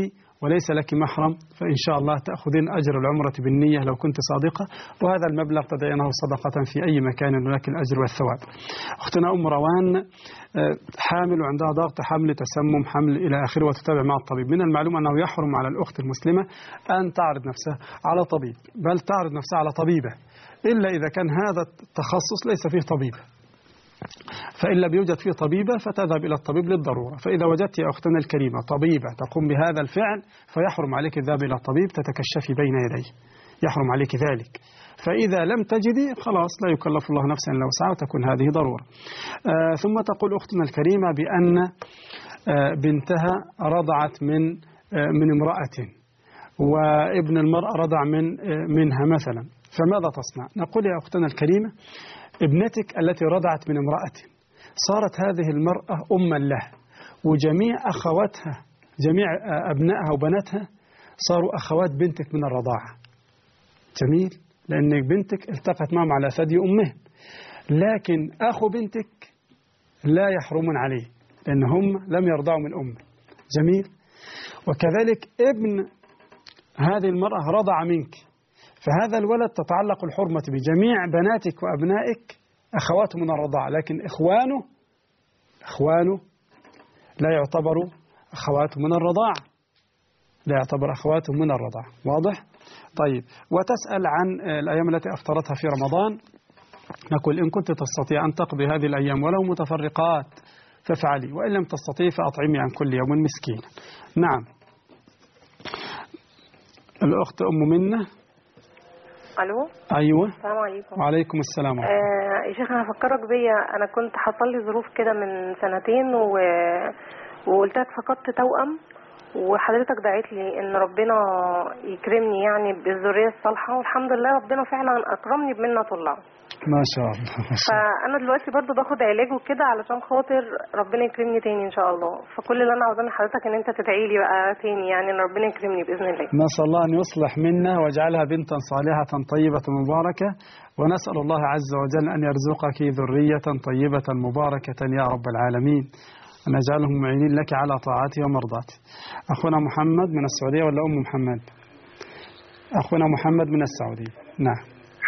وليس لك محرم فإن شاء الله تأخذين أجر العمرة بالنية لو كنت صادقة، وهذا المبلغ تدعينه صدقة في أي مكان ولك الأجر والثواب. أختنا أم روان حامل وعندها ضغط حمل، تسمم، حمل إلى آخره، وتتابع مع الطبيب. من المعلوم أنه يحرم على الأخت المسلمة أن تعرض نفسها على طبيب، بل تعرض نفسها على طبيبة، إلا إذا كان هذا التخصص ليس فيه طبيبة. فإن لم يوجد فيه طبيبة فتذهب إلى الطبيب للضرورة. فإذا وجدت يا أختنا الكريمة طبيبة تقوم بهذا الفعل فيحرم عليك الذهاب إلى الطبيب تتكشفي بين يديه، يحرم عليك ذلك. فإذا لم تجدي خلاص لا يكلف الله نفسا إلا وسعها وتكون هذه ضرورة. آه ثم تقول أختنا الكريمة بأن آه بنتها رضعت من آه من امرأة، وابن المرأة رضع من آه منها مثلا، فماذا تصنع؟ نقول يا أختنا الكريمة ابنتك التي رضعت من امرأة صارت هذه المرأة أما لها، وجميع أخواتها جميع أبنائها وبناتها صاروا أخوات بنتك من الرضاعة. جميل، لأن بنتك التقت معهم على ثدي أمهم، لكن أخو بنتك لا يحرمون عليه لأن هم لم يرضعوا من أمه. جميل، وكذلك ابن هذه المرأة رضع منك، فهذا الولد تتعلق الحرمة بجميع بناتك وأبنائك أخواته من الرضاعة، لكن إخوانه إخوانه لا يعتبروا أخواته من الرضاعة، لا يعتبر أخواته من الرضاعة. واضح؟ طيب، وتسأل عن الأيام التي أفطرتها في رمضان. نقول إن كنت تستطيع أن تقضي هذه الأيام ولو متفرقات فافعلي، وإن لم تستطيع فأطعمي عن كل يوم مسكين. نعم. الأخت أم منة.
الو.
ايوه.
السلام عليكم.
وعليكم السلام.
آه يا شيخ انا هفكرك بيا، انا كنت حصل لي ظروف كده من سنتين و... وقلت لك فقدت توأم، وحضرتك دعيت لي ان ربنا يكرمني يعني بالذريه الصالحه، والحمد لله ربنا فعلا اكرمني بمنة الله.
ما شاء الله ما شاء الله.
فانا دلوقتي برضو باخد علاج وكده علشان خاطر ربنا يكرمني تاني ان شاء الله. فكل اللي انا عاوزاه من حضرتك ان انت تدعي لي بقى تاني، يعني ان ربنا يكرمني باذن الله.
نسال الله ان يصلح منا ويجعلها بنتا صالحه طيبه مباركه، ونسال الله عز وجل ان يرزقك ذريه طيبه مباركه يا رب العالمين، أن أجعلهم معينين لك على طاعته ومرضاته. أخونا محمد من السعودية ولا أم محمد؟ أخونا محمد من السعودية. نعم،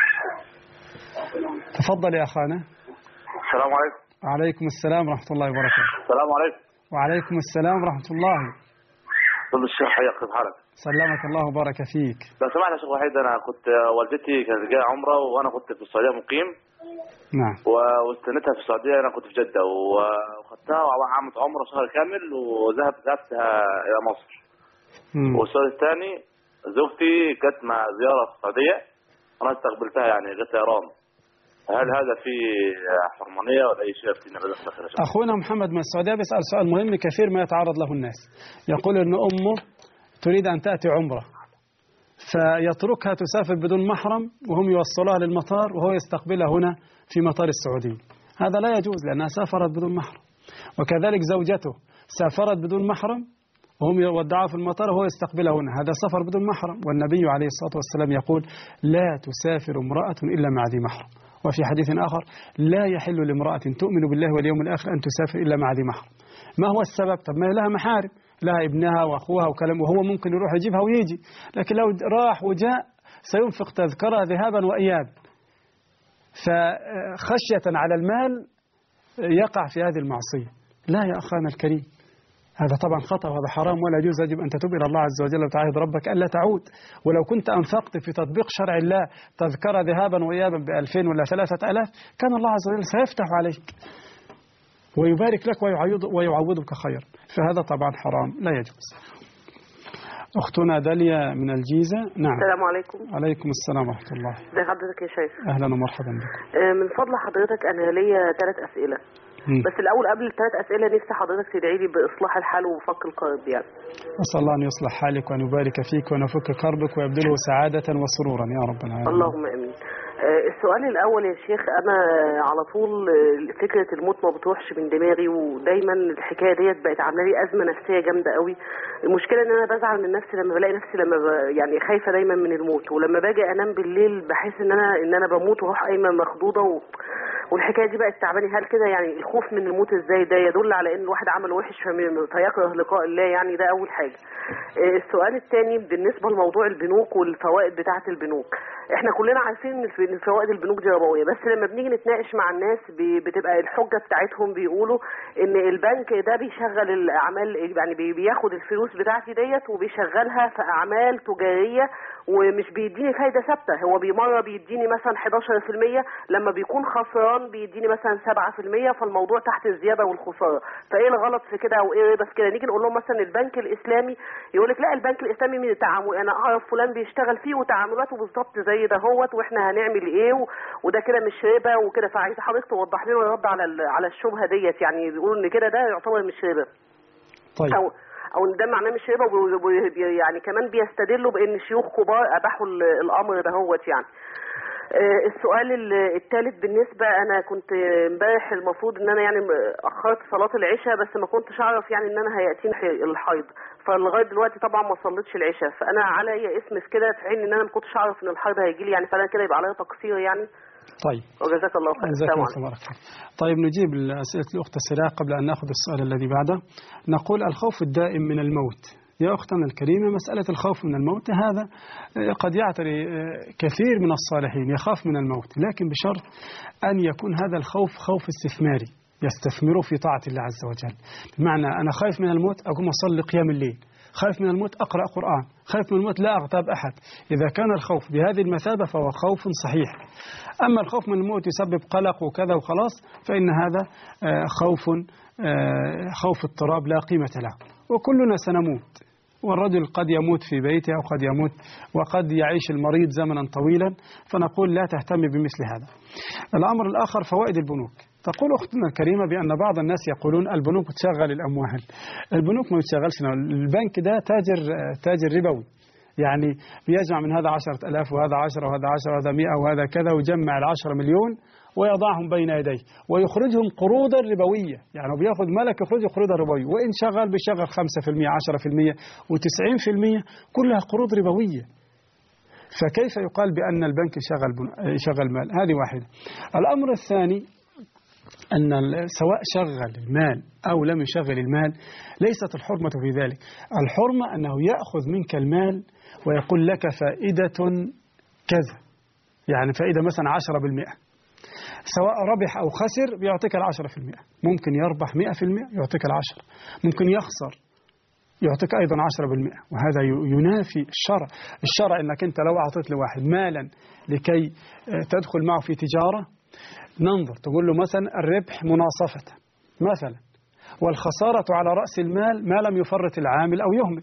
تفضل يا أخانا.
السلام عليكم.
وعليكم السلام ورحمة الله وبركاته.
السلام عليكم.
وعليكم السلام ورحمة الله.
طب الشيخ حياك، كيف حالك؟
سلمك الله وبارك فيك.
لو سمحت يا شيخ وحيد، أنا كنت والدتي كانت جاية عمرة وأنا كنت في السعودية مقيم.
نعم.
واستنيتها في السعودية، أنا كنت في جدة وأخذتها وعملت عمرة شهر كامل وذهبت ذهبتها إلى مصر. مم. والسؤال الثاني، زوجتي جت مع زيارة في السعودية، أنا استقبلتها يعني جت طيران، هل هذا في حرمانية ولا أي شيء في نبذة الأخيرة؟
أخونا محمد من السعودية بيسأل سؤال مهم كثير ما يتعرض له الناس. يقول إن أمه تريد أن تأتي عمرة، فيتركها تسافر بدون محرم وهم يوصلوها للمطار وهو يستقبلها هنا في مطار السعودية. هذا لا يجوز لأنها سافرت بدون محرم. وكذلك زوجته سافرت بدون محرم وهم يودعوها في المطار وهو يستقبلها هنا، هذا سفر بدون محرم. والنبي عليه الصلاة والسلام يقول لا تسافر امرأة إلا مع ذي محرم. وفي حديث آخر لا يحل لامرأة تؤمن بالله واليوم الآخر أن تسافر إلا مع ذي محرم. ما هو السبب؟ طب ما لها محارم، لها ابنها وأخوها وكلام، وهو ممكن يروح يجيبها ويجي، لكن لو راح وجاء سينفق تذكرة ذهابا وإيابا، فخشية على المال يقع في هذه المعصية. لا يا أخانا الكريم، هذا طبعا خطأ وهذا حرام ولا يجوز. يجب أن تتوب إلى الله عز وجل وتعاهد ربك ألا تعود. ولو كنت أنفقت في تطبيق شرع الله تذكرة ذهابا وإيابا بألفين ولا ثلاثة ألاف كان الله عز وجل سيفتح عليك ويبارك لك ويعوضك خير، فهذا طبعا حرام لا يجوز. أختنا داليا من الجيزة. نعم.
السلام عليكم.
عليكم السلام ورحمة الله.
ازي حضرتك يا شيخ؟
أهلا ومرحبا بك.
من فضل حضرتك أنا ليا ثلاث أسئلة. م. بس الأول قبل الثلاث أسئلة نفسي حضرتك تدعي لي بإصلاح الحال وفك الكرب يعني.
أسأل الله أن يصلح حالك وأن يبارك فيك وأن يفك كربك ويبدله سعادة وسرورا يا رب العالمين.
اللهم آمين. السؤال الأول يا شيخ، أنا على طول فكرة الموت ما بتروحش من دماغي، ودايما الحكاية ديت بقت عاملة لي أزمة نفسية جامدة قوي. المشكلة إن أنا بزعل من نفسي لما بلاقي نفسي لما ب... يعني خايفة دايما من الموت، ولما باجي أنام بالليل بحس إن أنا إن أنا بموت وروح قايمة مخضوضة و... والحكايه دي بقت تعباني. هل كده يعني الخوف من الموت ازاي ده يدل على ان الواحد عمل وحش فيكره لقاء الله؟ يعني ده اول حاجه. السؤال الثاني بالنسبه لموضوع البنوك والفوائد بتاعه البنوك، احنا كلنا عارفين ان فوائد البنوك دي ربويه، بس لما بنيجي نتناقش مع الناس بتبقى الحجه بتاعتهم بيقولوا ان البنك ده بيشغل الاعمال، يعني بياخد الفلوس بتاعتي ديت وبيشغلها في اعمال تجاريه ومش بيديني فايده ثابته. هو بمره بيديني مثلا حداشر في المية، لما بيكون خسران بيديني مثلا سبعة في المية، فالموضوع تحت الزياده والخساره. فايه الغلط في كده او ايه الربا في كده؟ نيجي نقول لهم مثلا البنك الاسلامي، يقول لك لا البنك الاسلامي من التعامل، انا اعرف فلان بيشتغل فيه وتعاملاته بالظبط زي ده هوت، واحنا هنعمل ايه وده كده مش ربا وكده. فعايز حضرتك توضح لنا رد على على الشبهه ديت، يعني بيقولوا ان كده ده يعتبر مش ربا.
طيب.
أو او ان ده معناه مش ربا، يعني كمان بيستدلوا بان شيوخ كبار اباحوا الامر ده هوت يعني. السؤال الثالث بالنسبه، انا كنت امبارح المفروض ان انا يعني اخرت صلاه العشاء، بس ما كنتش اعرف يعني ان انا هياتيني الحيض، فلغايه دلوقتي طبعا ما صليتش العشاء، فانا عليا اسم في كده في حين ان انا ما كنتش اعرف ان الحيض هيجي لي، يعني فانا كده يبقى عليا تقصير يعني.
طيب.
وجزاك الله خير.
جزاك الله خير. طيب نجيب لأسئلة الأخت السريعة قبل أن نأخذ السؤال الذي بعده. نقول الخوف الدائم من الموت. يا أختنا الكريمة، مسألة الخوف من الموت هذا قد يعتري كثير من الصالحين، يخاف من الموت، لكن بشرط أن يكون هذا الخوف خوف استثماري يستثمره في طاعة الله عز وجل. بمعنى أنا خايف من الموت أقوم أصلي قيام الليل، خايف من الموت أقرأ قرآن، خايف من الموت لا أغتاب أحد. إذا كان الخوف بهذه المثابة فهو خوف صحيح. أما الخوف من الموت يسبب قلق وكذا وخلاص، فإن هذا خوف خوف اضطراب لا قيمة له. وكلنا سنموت، والرجل قد يموت في بيته أو قد يموت وقد يعيش المريض زمنا طويلا، فنقول لا تهتم بمثل هذا. الأمر الآخر فوائد البنوك. تقول أختنا الكريمة بأن بعض الناس يقولون البنوك تشغل الأموال. البنوك ما تشغلش، البنك ده تاجر تاجر ربوي، يعني بيجمع من هذا عشرة ألاف وهذا عشرة وهذا عشرة وهذا مئة وهذا كذا، ويجمع العشرة مليون ويضعهم بين يديه ويخرجهم قروضا ربوية، يعني بياخذ ملك يخرج قروضا ربوية، وإن شغل بيشغل خمسة في المئة عشرة في المئة وتسعين في المئة، كلها قروض ربوية. فكيف يقال بأن البنك يشغل يشغل مال؟ هذه واحدة. الأمر الثاني أن سواء شغل المال أو لم يشغل المال ليست الحرمة في ذلك. الحرمة أنه يأخذ منك المال ويقول لك فائدة كذا، يعني فائدة مثلا عشرة بالمئة، سواء ربح أو خسر بيعطيك العشرة في المئة. ممكن يربح مئة في المئة يعطيك العشرة، ممكن يخسر يعطيك أيضا عشرة بالمئة، وهذا ينافي الشرع. الشرع أنك أنت لو أعطيت لواحد مالا لكي تدخل معه في تجارة، ننظر تقول له مثلا الربح مناصفة مثلا، والخسارة على رأس المال ما لم يفرط العامل أو يهمل.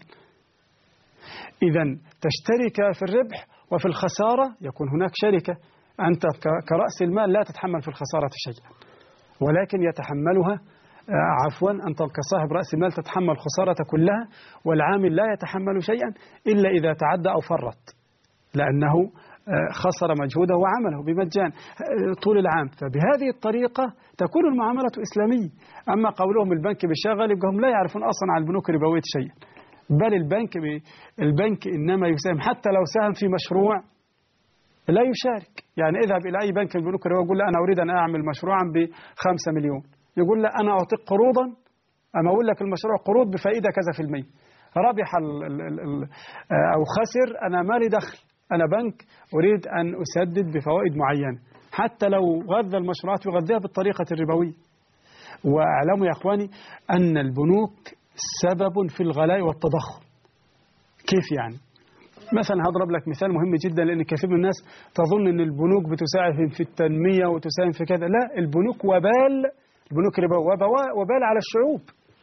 إذا تشترك في الربح وفي الخسارة، يكون هناك شركة. أنت كرأس المال لا تتحمل في الخسارة شيئا، ولكن يتحملها عفوا أنت كصاحب رأس المال تتحمل الخسارة كلها، والعامل لا يتحمل شيئا إلا إذا تعدى أو فرط، لأنه خسر مجهوده وعمله بمجان طول العام. فبهذه الطريقة تكون المعاملة إسلامية. أما قولهم البنك بيشغل، يبقى هم لا يعرفون أصلا عن البنوك الربوية شيئا، بل البنك البنك إنما يساهم، حتى لو ساهم في مشروع لا يشارك. يعني اذهب إلى أي بنك من البنوك الربوية يقول له أنا أريد أن أعمل مشروعا بخمسة مليون، يقول له أنا أعطيك قروضا، أما أقول لك المشروع قروض بفائدة كذا في المية، ربح ال ال ال أو خسر أنا مالي دخل، أنا بنك أريد أن أسدد بفوائد معينة، حتى لو غذى المشروعات يغذيها بالطريقة الربوية. واعلموا يا أخواني أن البنوك سبب في الغلاء والتضخم. كيف يعني؟ مثلا هضرب لك مثال مهم جدا، لأن كثير من الناس تظن أن البنوك بتساهم في التنمية وتساهم في كذا. لا، البنوك وبال، البنوك ربوية وبال على الشعوب.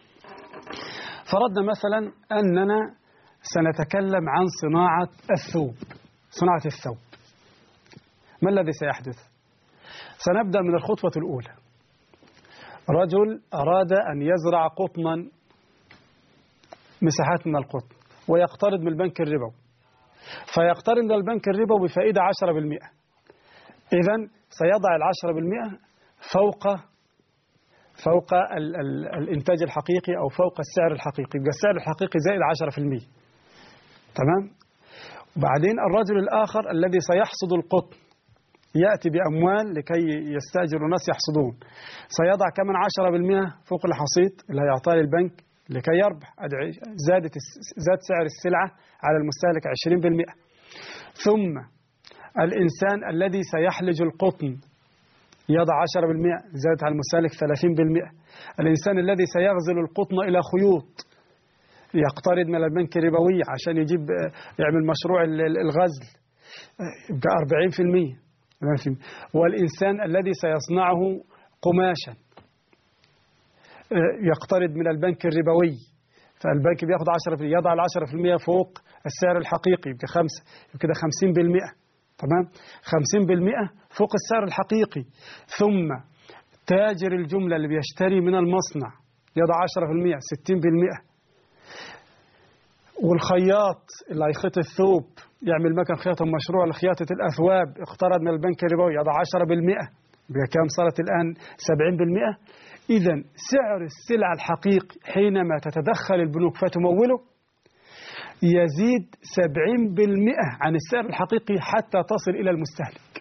فرضنا مثلا أننا سنتكلم عن صناعة الثوب، صناعة الثوب. ما الذي سيحدث؟ سنبدأ من الخطوة الأولى. رجل أراد أن يزرع قطنا، مساحات من القطن، ويقترض من البنك الربوي، فيقترض من البنك الربوي بفائدة عشرة بالمئة. إذن سيضع العشرة بالمئة فوق فوق ال ال الإنتاج الحقيقي أو فوق السعر الحقيقي، يبقى السعر الحقيقي زائد عشرة في المئة. تمام؟ وبعدين الرجل الآخر الذي سيحصد القطن يأتي بأموال لكي يستأجر الناس يحصدون، سيضع كمان عشرة بالمئة فوق الحصيد اللي هيعطاه للبنك لكي يربح. زادت زاد سعر السلعة على المستهلك عشرين بالمئة. ثم الإنسان الذي سيحلج القطن يضع عشرة بالمئة، زادت على المستهلك ثلاثين بالمئة. الإنسان الذي سيغزل القطن إلى خيوط يقترض من البنك الربوي عشان يجيب يعمل مشروع الغزل يبقى أربعين بالمئة. والإنسان الذي سيصنعه قماشا يقترض من البنك الربوي، فالبنك بياخد عشرة بالمئة، يضع العشرة بالمئة فوق السعر الحقيقي يبقى خمسة، يبقى كده خمسين بالمئة. تمام، خمسين بالمئة فوق السعر الحقيقي. ثم تاجر الجملة اللي بيشتري من المصنع يضع عشرة بالمئة، ستين بالمئة. والخياط اللي هيخيط الثوب يعمل مكان خياطة مشروع لخياطة الأثواب اقترض من البنك الربوي يضع عشرة بالمئة، بكام صارت الآن؟ سبعين بالمئة. إذا سعر السلع الحقيقي حينما تتدخل البنوك فتموله يزيد سبعين بالمئة عن السعر الحقيقي حتى تصل إلى المستهلك.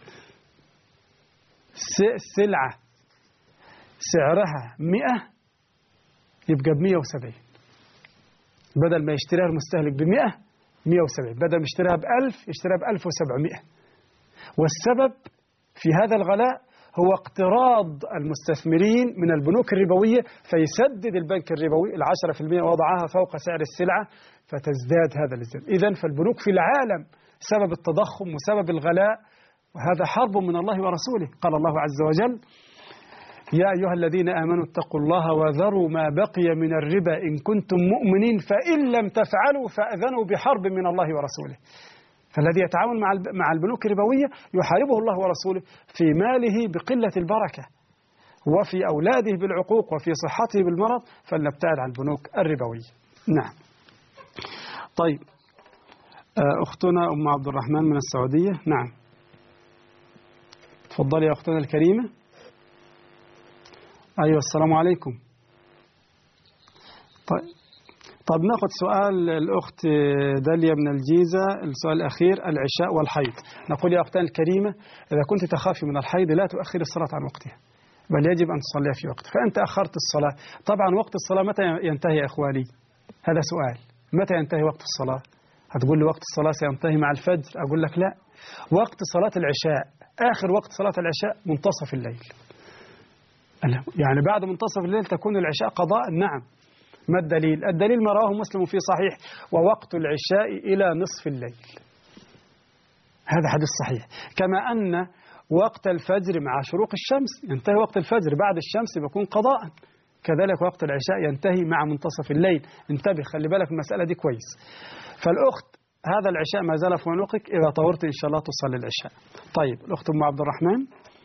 السلعة سعرها مئة يبقى بمئة وسبعين، بدل ما يشتريها المستهلك بمئة مئة وسبعين، بدل ما يشتريها بألف يشتريها بألف وسبعمئة. والسبب في هذا الغلاء هو اقتراض المستثمرين من البنوك الربوية، فيسدد البنك الربوي العشرة في المئة وضعها فوق سعر السلعة فتزداد هذا الازدياد. إذن فالبنوك في العالم سبب التضخم وسبب الغلاء، وهذا حرب من الله ورسوله. قال الله عز وجل: يا أيها الذين آمنوا اتقوا الله وذروا ما بقي من الربا إن كنتم مؤمنين فإن لم تفعلوا فأذنوا بحرب من الله ورسوله. فالذي يتعامل مع مع البنوك الربوية يحاربه الله ورسوله في ماله بقلة البركة، وفي أولاده بالعقوق، وفي صحته بالمرض، فلنبتعد عن البنوك الربوية. نعم. طيب، أختنا أم عبد الرحمن من السعودية. نعم، تفضلي يا أختنا الكريمة. أيوة، السلام عليكم. طيب طب ناخذ سؤال الأخت داليا من الجيزة، السؤال الأخير: العشاء والحيض. نقول يا أختنا الكريمة، إذا كنت تخافي من الحيض لا تؤخري الصلاة عن وقتها، بل يجب أن تصليها في وقتها. فأنت أخرت الصلاة. طبعا وقت الصلاة متى ينتهي يا إخواني؟ هذا سؤال. متى ينتهي وقت الصلاة؟ هتقول لي وقت الصلاة سينتهي مع الفجر. أقول لك لا، وقت صلاة العشاء، آخر وقت صلاة العشاء منتصف الليل. يعني بعد منتصف الليل تكون العشاء قضاء. نعم. ما الدليل؟ الدليل ما رواه مسلم في صحيح: ووقت العشاء إلى نصف الليل. هذا حديث صحيح. كما أن وقت الفجر مع شروق الشمس ينتهي وقت الفجر، بعد الشمس بيكون قضاء. كذلك وقت العشاء ينتهي مع منتصف الليل. انتبه، خلي بالك من المسألة دي كويس. فالأخت، هذا العشاء ما زال في عنقك، إذا طورت إن شاء الله تصلي العشاء. طيب، الأخت أم عبد الرحمن،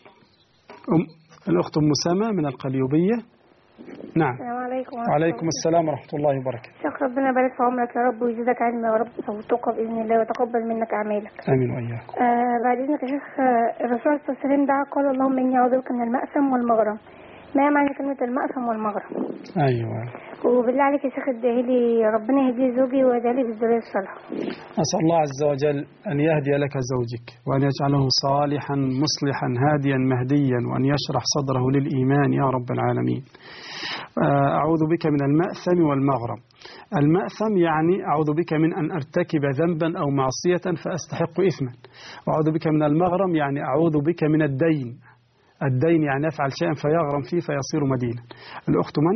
أم الأخت أم سما من القليوبية. نعم.
السلام عليكم.
وعليكم السلام ورحمة الله وبركاته.
شيخ، ربنا يبارك في عمرك يا رب، ويزيدك علم يا رب وتقى بإذن الله، ويتقبل منك أعمالك.
آمين وإياكم.
آه بعد إذنك يا شيخ، الرسول صلى الله عليه وسلم دعا قال: اللهم إني أعوذ بك من المأثم والمغرم. ما معنى كلمة المأثم والمغرم؟
أيوة.
وبالله عليك يا شيخ ادعي لي ربنا يهدي زوجي ويدعي لي بالذرية الصالحة.
أسأل الله عز وجل أن يهدي لك زوجك، وأن يجعله صالحا مصلحا هاديا مهديا، وأن يشرح صدره للإيمان يا رب العالمين. أعوذ بك من المأثم والمغرم. المأثم يعني أعوذ بك من أن أرتكب ذنبا أو معصية فأستحق إثما، وأعوذ بك من المغرم يعني أعوذ بك من الدين. الدين يعني يفعل شيئا فيغرم فيه فيصير مدينا. الأخت من؟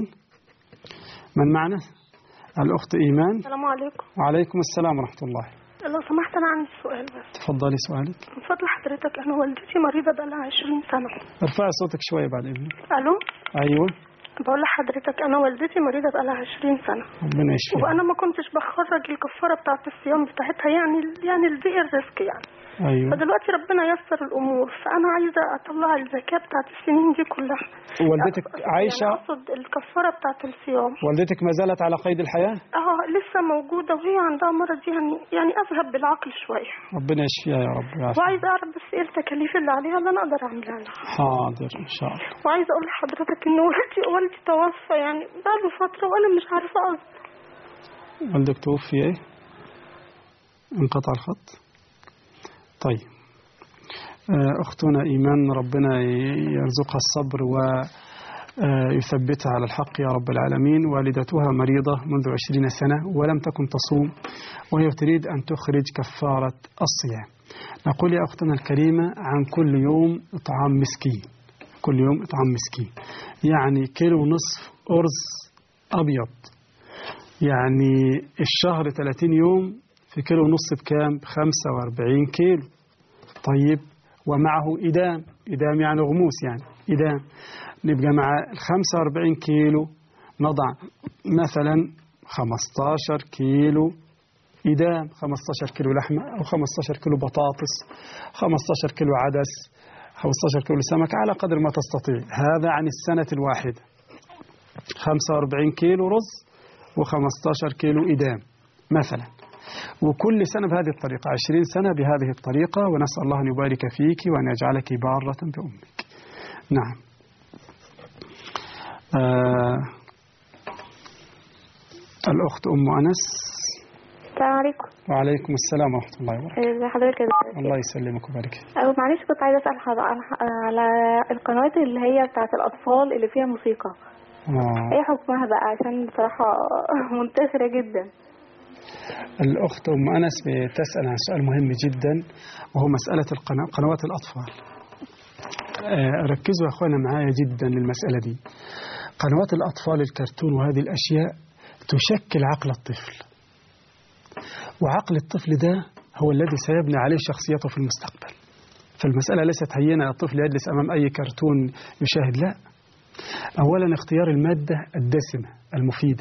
من معنا؟ الأخت إيمان.
السلام عليكم.
وعليكم السلام ورحمة الله.
لو سمحت أنا عندي سؤال بس.
تفضلي سؤالك.
من فضل حضرتك، أنا والدتي مريضة بقالها عشرين سنة.
ارفعي صوتك شوية بعد إذنك.
ألو.
أيوة.
بقول لحضرتك أنا والدتي مريضة بقالها عشرين سنة.
ربنا يشفيها.
وأنا ما كنتش بخرج الكفارة بتاعة الصيام بتاعتها، يعني يعني الضيق الرزق يعني.
أيوة.
فدلوقتي ربنا يسر الأمور، فأنا عايزة أطلع الزكاة بتاعة السنين دي كلها.
والدتك عايشة؟
يعني أقصد الكفارة بتاعة الصيام.
والدتك ما زالت على قيد الحياة؟
اه لسه موجودة، وهي عندها مرض يعني يعني أذهب بالعقل شوية.
ربنا يشفيها يا رب. يعافيها.
وعايزة أعرف بس إيه التكاليف اللي عليها اللي أنا أقدر أعملها لها.
حاضر إن شاء الله.
وعايزة أقول لحضرتك إن والدي والدي توفى يعني بقاله فترة، وأنا مش عارفة أصلا.
والدك توفي إيه؟ انقطع الخط. طيب، أختنا إيمان ربنا يرزقها الصبر ويثبتها على الحق يا رب العالمين. والدتها مريضة منذ عشرين سنة ولم تكن تصوم، وهي تريد أن تخرج كفارة الصيام. نقول يا أختنا الكريمة عن كل يوم إطعام مسكين، كل يوم إطعام مسكين، يعني كيلو ونصف أرز أبيض، يعني الشهر ثلاثين يوم في كيلو ونصف بكام؟ بخمسة وأربعين كيلو. طيب ومعه إدام، إدام يعني غموس، يعني إدام. نبقى مع الخمسة وأربعين كيلو نضع مثلا خمستاشر كيلو إدام، خمستاشر كيلو لحمة أو خمستاشر كيلو بطاطس، خمستاشر كيلو عدس، خمستاشر كيلو سمك، على قدر ما تستطيع. هذا عن السنة الواحدة، خمسة وأربعين كيلو رز وخمستاشر كيلو إدام مثلا، وكل سنة بهذه الطريقة، عشرين سنة بهذه الطريقة. ونسأل الله أن يبارك فيك وأن يجعلك بارة بأمك. نعم. آه الأخت أم أنس.
السلام عليكم.
وعليكم السلام ورحمة الله وبركاته.
ازي حضرتك يا دكتور؟
الله يسلمك ويبارك فيك.
أو معلش كنت عايزة أسأل حضرتك على القنوات اللي هي بتاعت الأطفال اللي فيها موسيقى.
آه.
ايه حكمها بقى؟ عشان بصراحة منتشرة جدا.
الأخت أم أنس بتسأل عن سؤال مهم جدا، وهو مسألة قنوات الأطفال. آه ركزوا يا أخوانا معايا جدا للمسألة دي. قنوات الأطفال الكرتون وهذه الأشياء تشكل عقل الطفل، وعقل الطفل ده هو الذي سيبني عليه شخصيته في المستقبل. فالمسألة ليست هينة الطفل يجلس أمام أي كرتون يشاهد، لا. أولا اختيار المادة الدسمة المفيدة،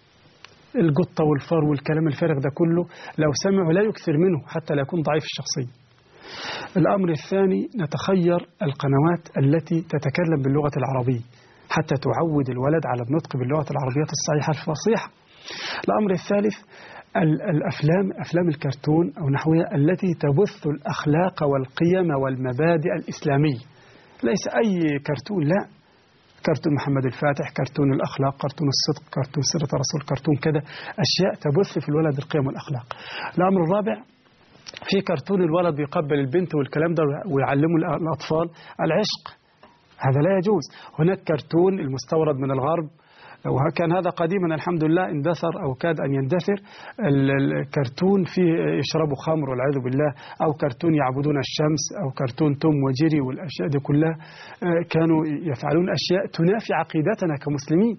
القطة والفار والكلام الفارغ ده كله لو سمعوا لا يكثر منه حتى لا يكون ضعيف الشخصية. الأمر الثاني نتخير القنوات التي تتكلم باللغة العربية حتى تعود الولد على النطق باللغة العربية الصحيحة الفصيحة. الأمر الثالث الأفلام، أفلام الكرتون أو نحوها التي تبث الأخلاق والقيم والمبادئ الإسلامية، ليس أي كرتون، لا. كرتون محمد الفاتح، كرتون الأخلاق، كرتون الصدق، كرتون سيرة الرسول، كرتون كذا، أشياء تبث في الولد القيم والأخلاق. الأمر الرابع في كرتون الولد يقبل البنت والكلام ده ويعلموا الأطفال العشق، هذا لا يجوز. هناك كرتون المستورد من الغرب، وكان هذا قديما الحمد لله اندثر أو كاد أن يندثر، الكرتون فيه يشربوا خمر والعياذ بالله، أو كرتون يعبدون الشمس، أو كرتون توم وجيري، والأشياء دي كلها كانوا يفعلون أشياء تنافي عقيدتنا كمسلمين.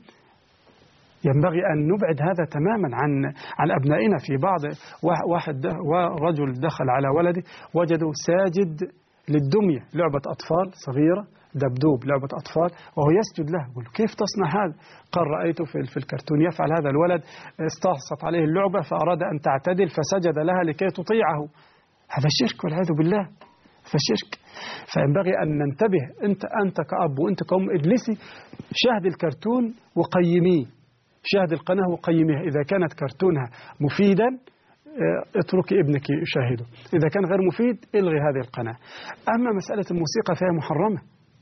ينبغي أن نبعد هذا تماما عن عن أبنائنا. في بعض واحد ورجل دخل على ولده وجده ساجد للدمية، لعبة أطفال صغيرة، دبدوب لعبة أطفال، وهو يسجد له. يقول كيف تصنع هذا؟ قال رأيته في, في الكرتون يفعل هذا. الولد استعصت عليه اللعبة فأراد أن تعتدل فسجد لها لكي تطيعه. هذا شرك والعياذ بالله، فشرك. فينبغي أن ننتبه. أنت أنت كأب وأنت كأم اجلسي شاهد الكرتون وقيميه، شاهد القناة وقيميها. إذا كانت كرتونها مفيدا اتركي ابنك يشاهده، إذا كان غير مفيد الغي هذه القناة. أما مسألة الموسيقى فهي محرمة،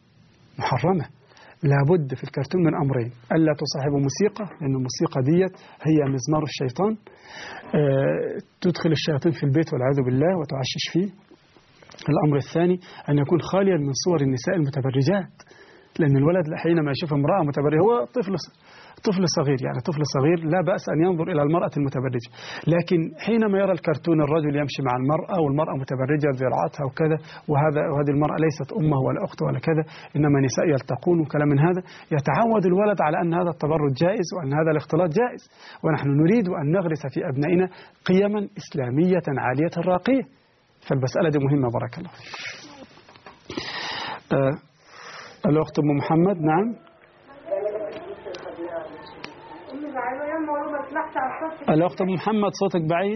محرمة. لابد في الكرتون من أمرين: ألا تصاحبوا موسيقى، لأن الموسيقى ديت هي مزمار الشيطان، أه تدخل الشياطين في البيت والعياذ بالله وتعشش فيه. الأمر الثاني أن يكون خاليا من صور النساء المتبرجات، لأن الولد حينما يشوف امرأة متبرجة، هو طفل طفل صغير، يعني طفل صغير لا بأس أن ينظر إلى المرأة المتبرجة، لكن حينما يرى الكرتون الرجل يمشي مع المرأة والمرأة متبرجة ذراعاتها وكذا، وهذا وهذه المرأة ليست أمه ولا أخته ولا كذا، إنما نساء يلتقون وكلام من هذا، يتعود الولد على أن هذا التبرج جائز وأن هذا الاختلاط جائز. ونحن نريد أن نغرس في أبنائنا قيما إسلامية عالية راقية. فالمسألة دي مهمة. بارك الله فيك. آه الأخت أم محمد. نعم. الأخت أم محمد صوتك بعيد.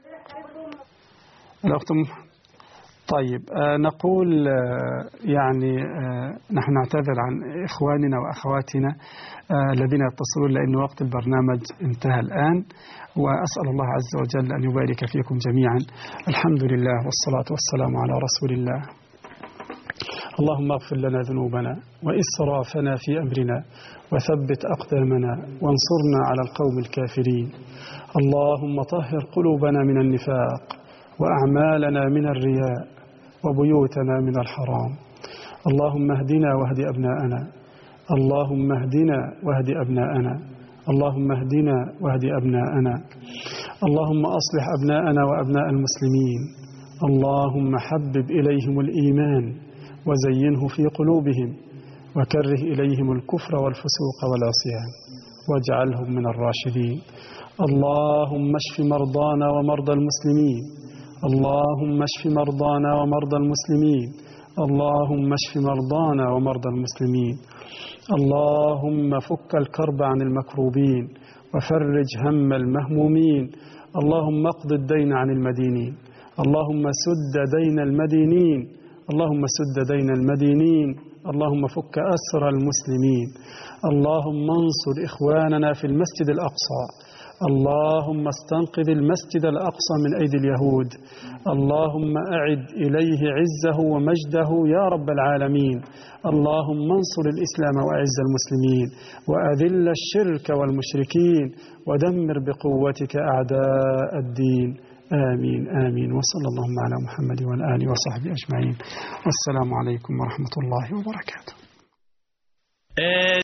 الأخت أم طيب آه نقول آه يعني آه نحن نعتذر عن إخواننا وأخواتنا آه الذين يتصلون، لأن وقت البرنامج انتهى الآن، وأسأل الله عز وجل أن يبارك فيكم جميعا. الحمد لله والصلاة والسلام على رسول الله. اللهم اغفر لنا ذنوبنا وإسرافنا في أمرنا وثبت أقدامنا وانصرنا على القوم الكافرين. اللهم طهر قلوبنا من النفاق وأعمالنا من الرياء وبيوتنا من الحرام. اللهم اهدنا واهد أبناءنا، اللهم اهدنا واهد أبناءنا، اللهم اهدنا واهد أبناءنا. اللهم أصلح أبناءنا وأبناء المسلمين. اللهم حبب إليهم الإيمان وزينه في قلوبهم، وكره إليهم الكفر والفسوق والعصيان، واجعلهم من الراشدين. اللهم اشف مرضانا ومرضى المسلمين، اللهم اشف مرضانا ومرضى المسلمين، اللهم اشف مرضانا ومرضى المسلمين. اللهم فك الكرب عن المكروبين وفرج هم المهمومين. اللهم اقض الدين عن المدينين، اللهم سد دين المدينين، اللهم سد دين المدينين. اللهم فك أسر المسلمين. اللهم انصر إخواننا في المسجد الأقصى، اللهم استنقذ المسجد الأقصى من أيدي اليهود. اللهم أعد إليه عزه ومجده يا رب العالمين. اللهم انصر الإسلام وأعز المسلمين، وأذل الشرك والمشركين، ودمر بقوتك أعداء الدين. آمين آمين. وصلى اللهم على محمد والآل وصحبه أجمعين. والسلام عليكم ورحمة الله وبركاته.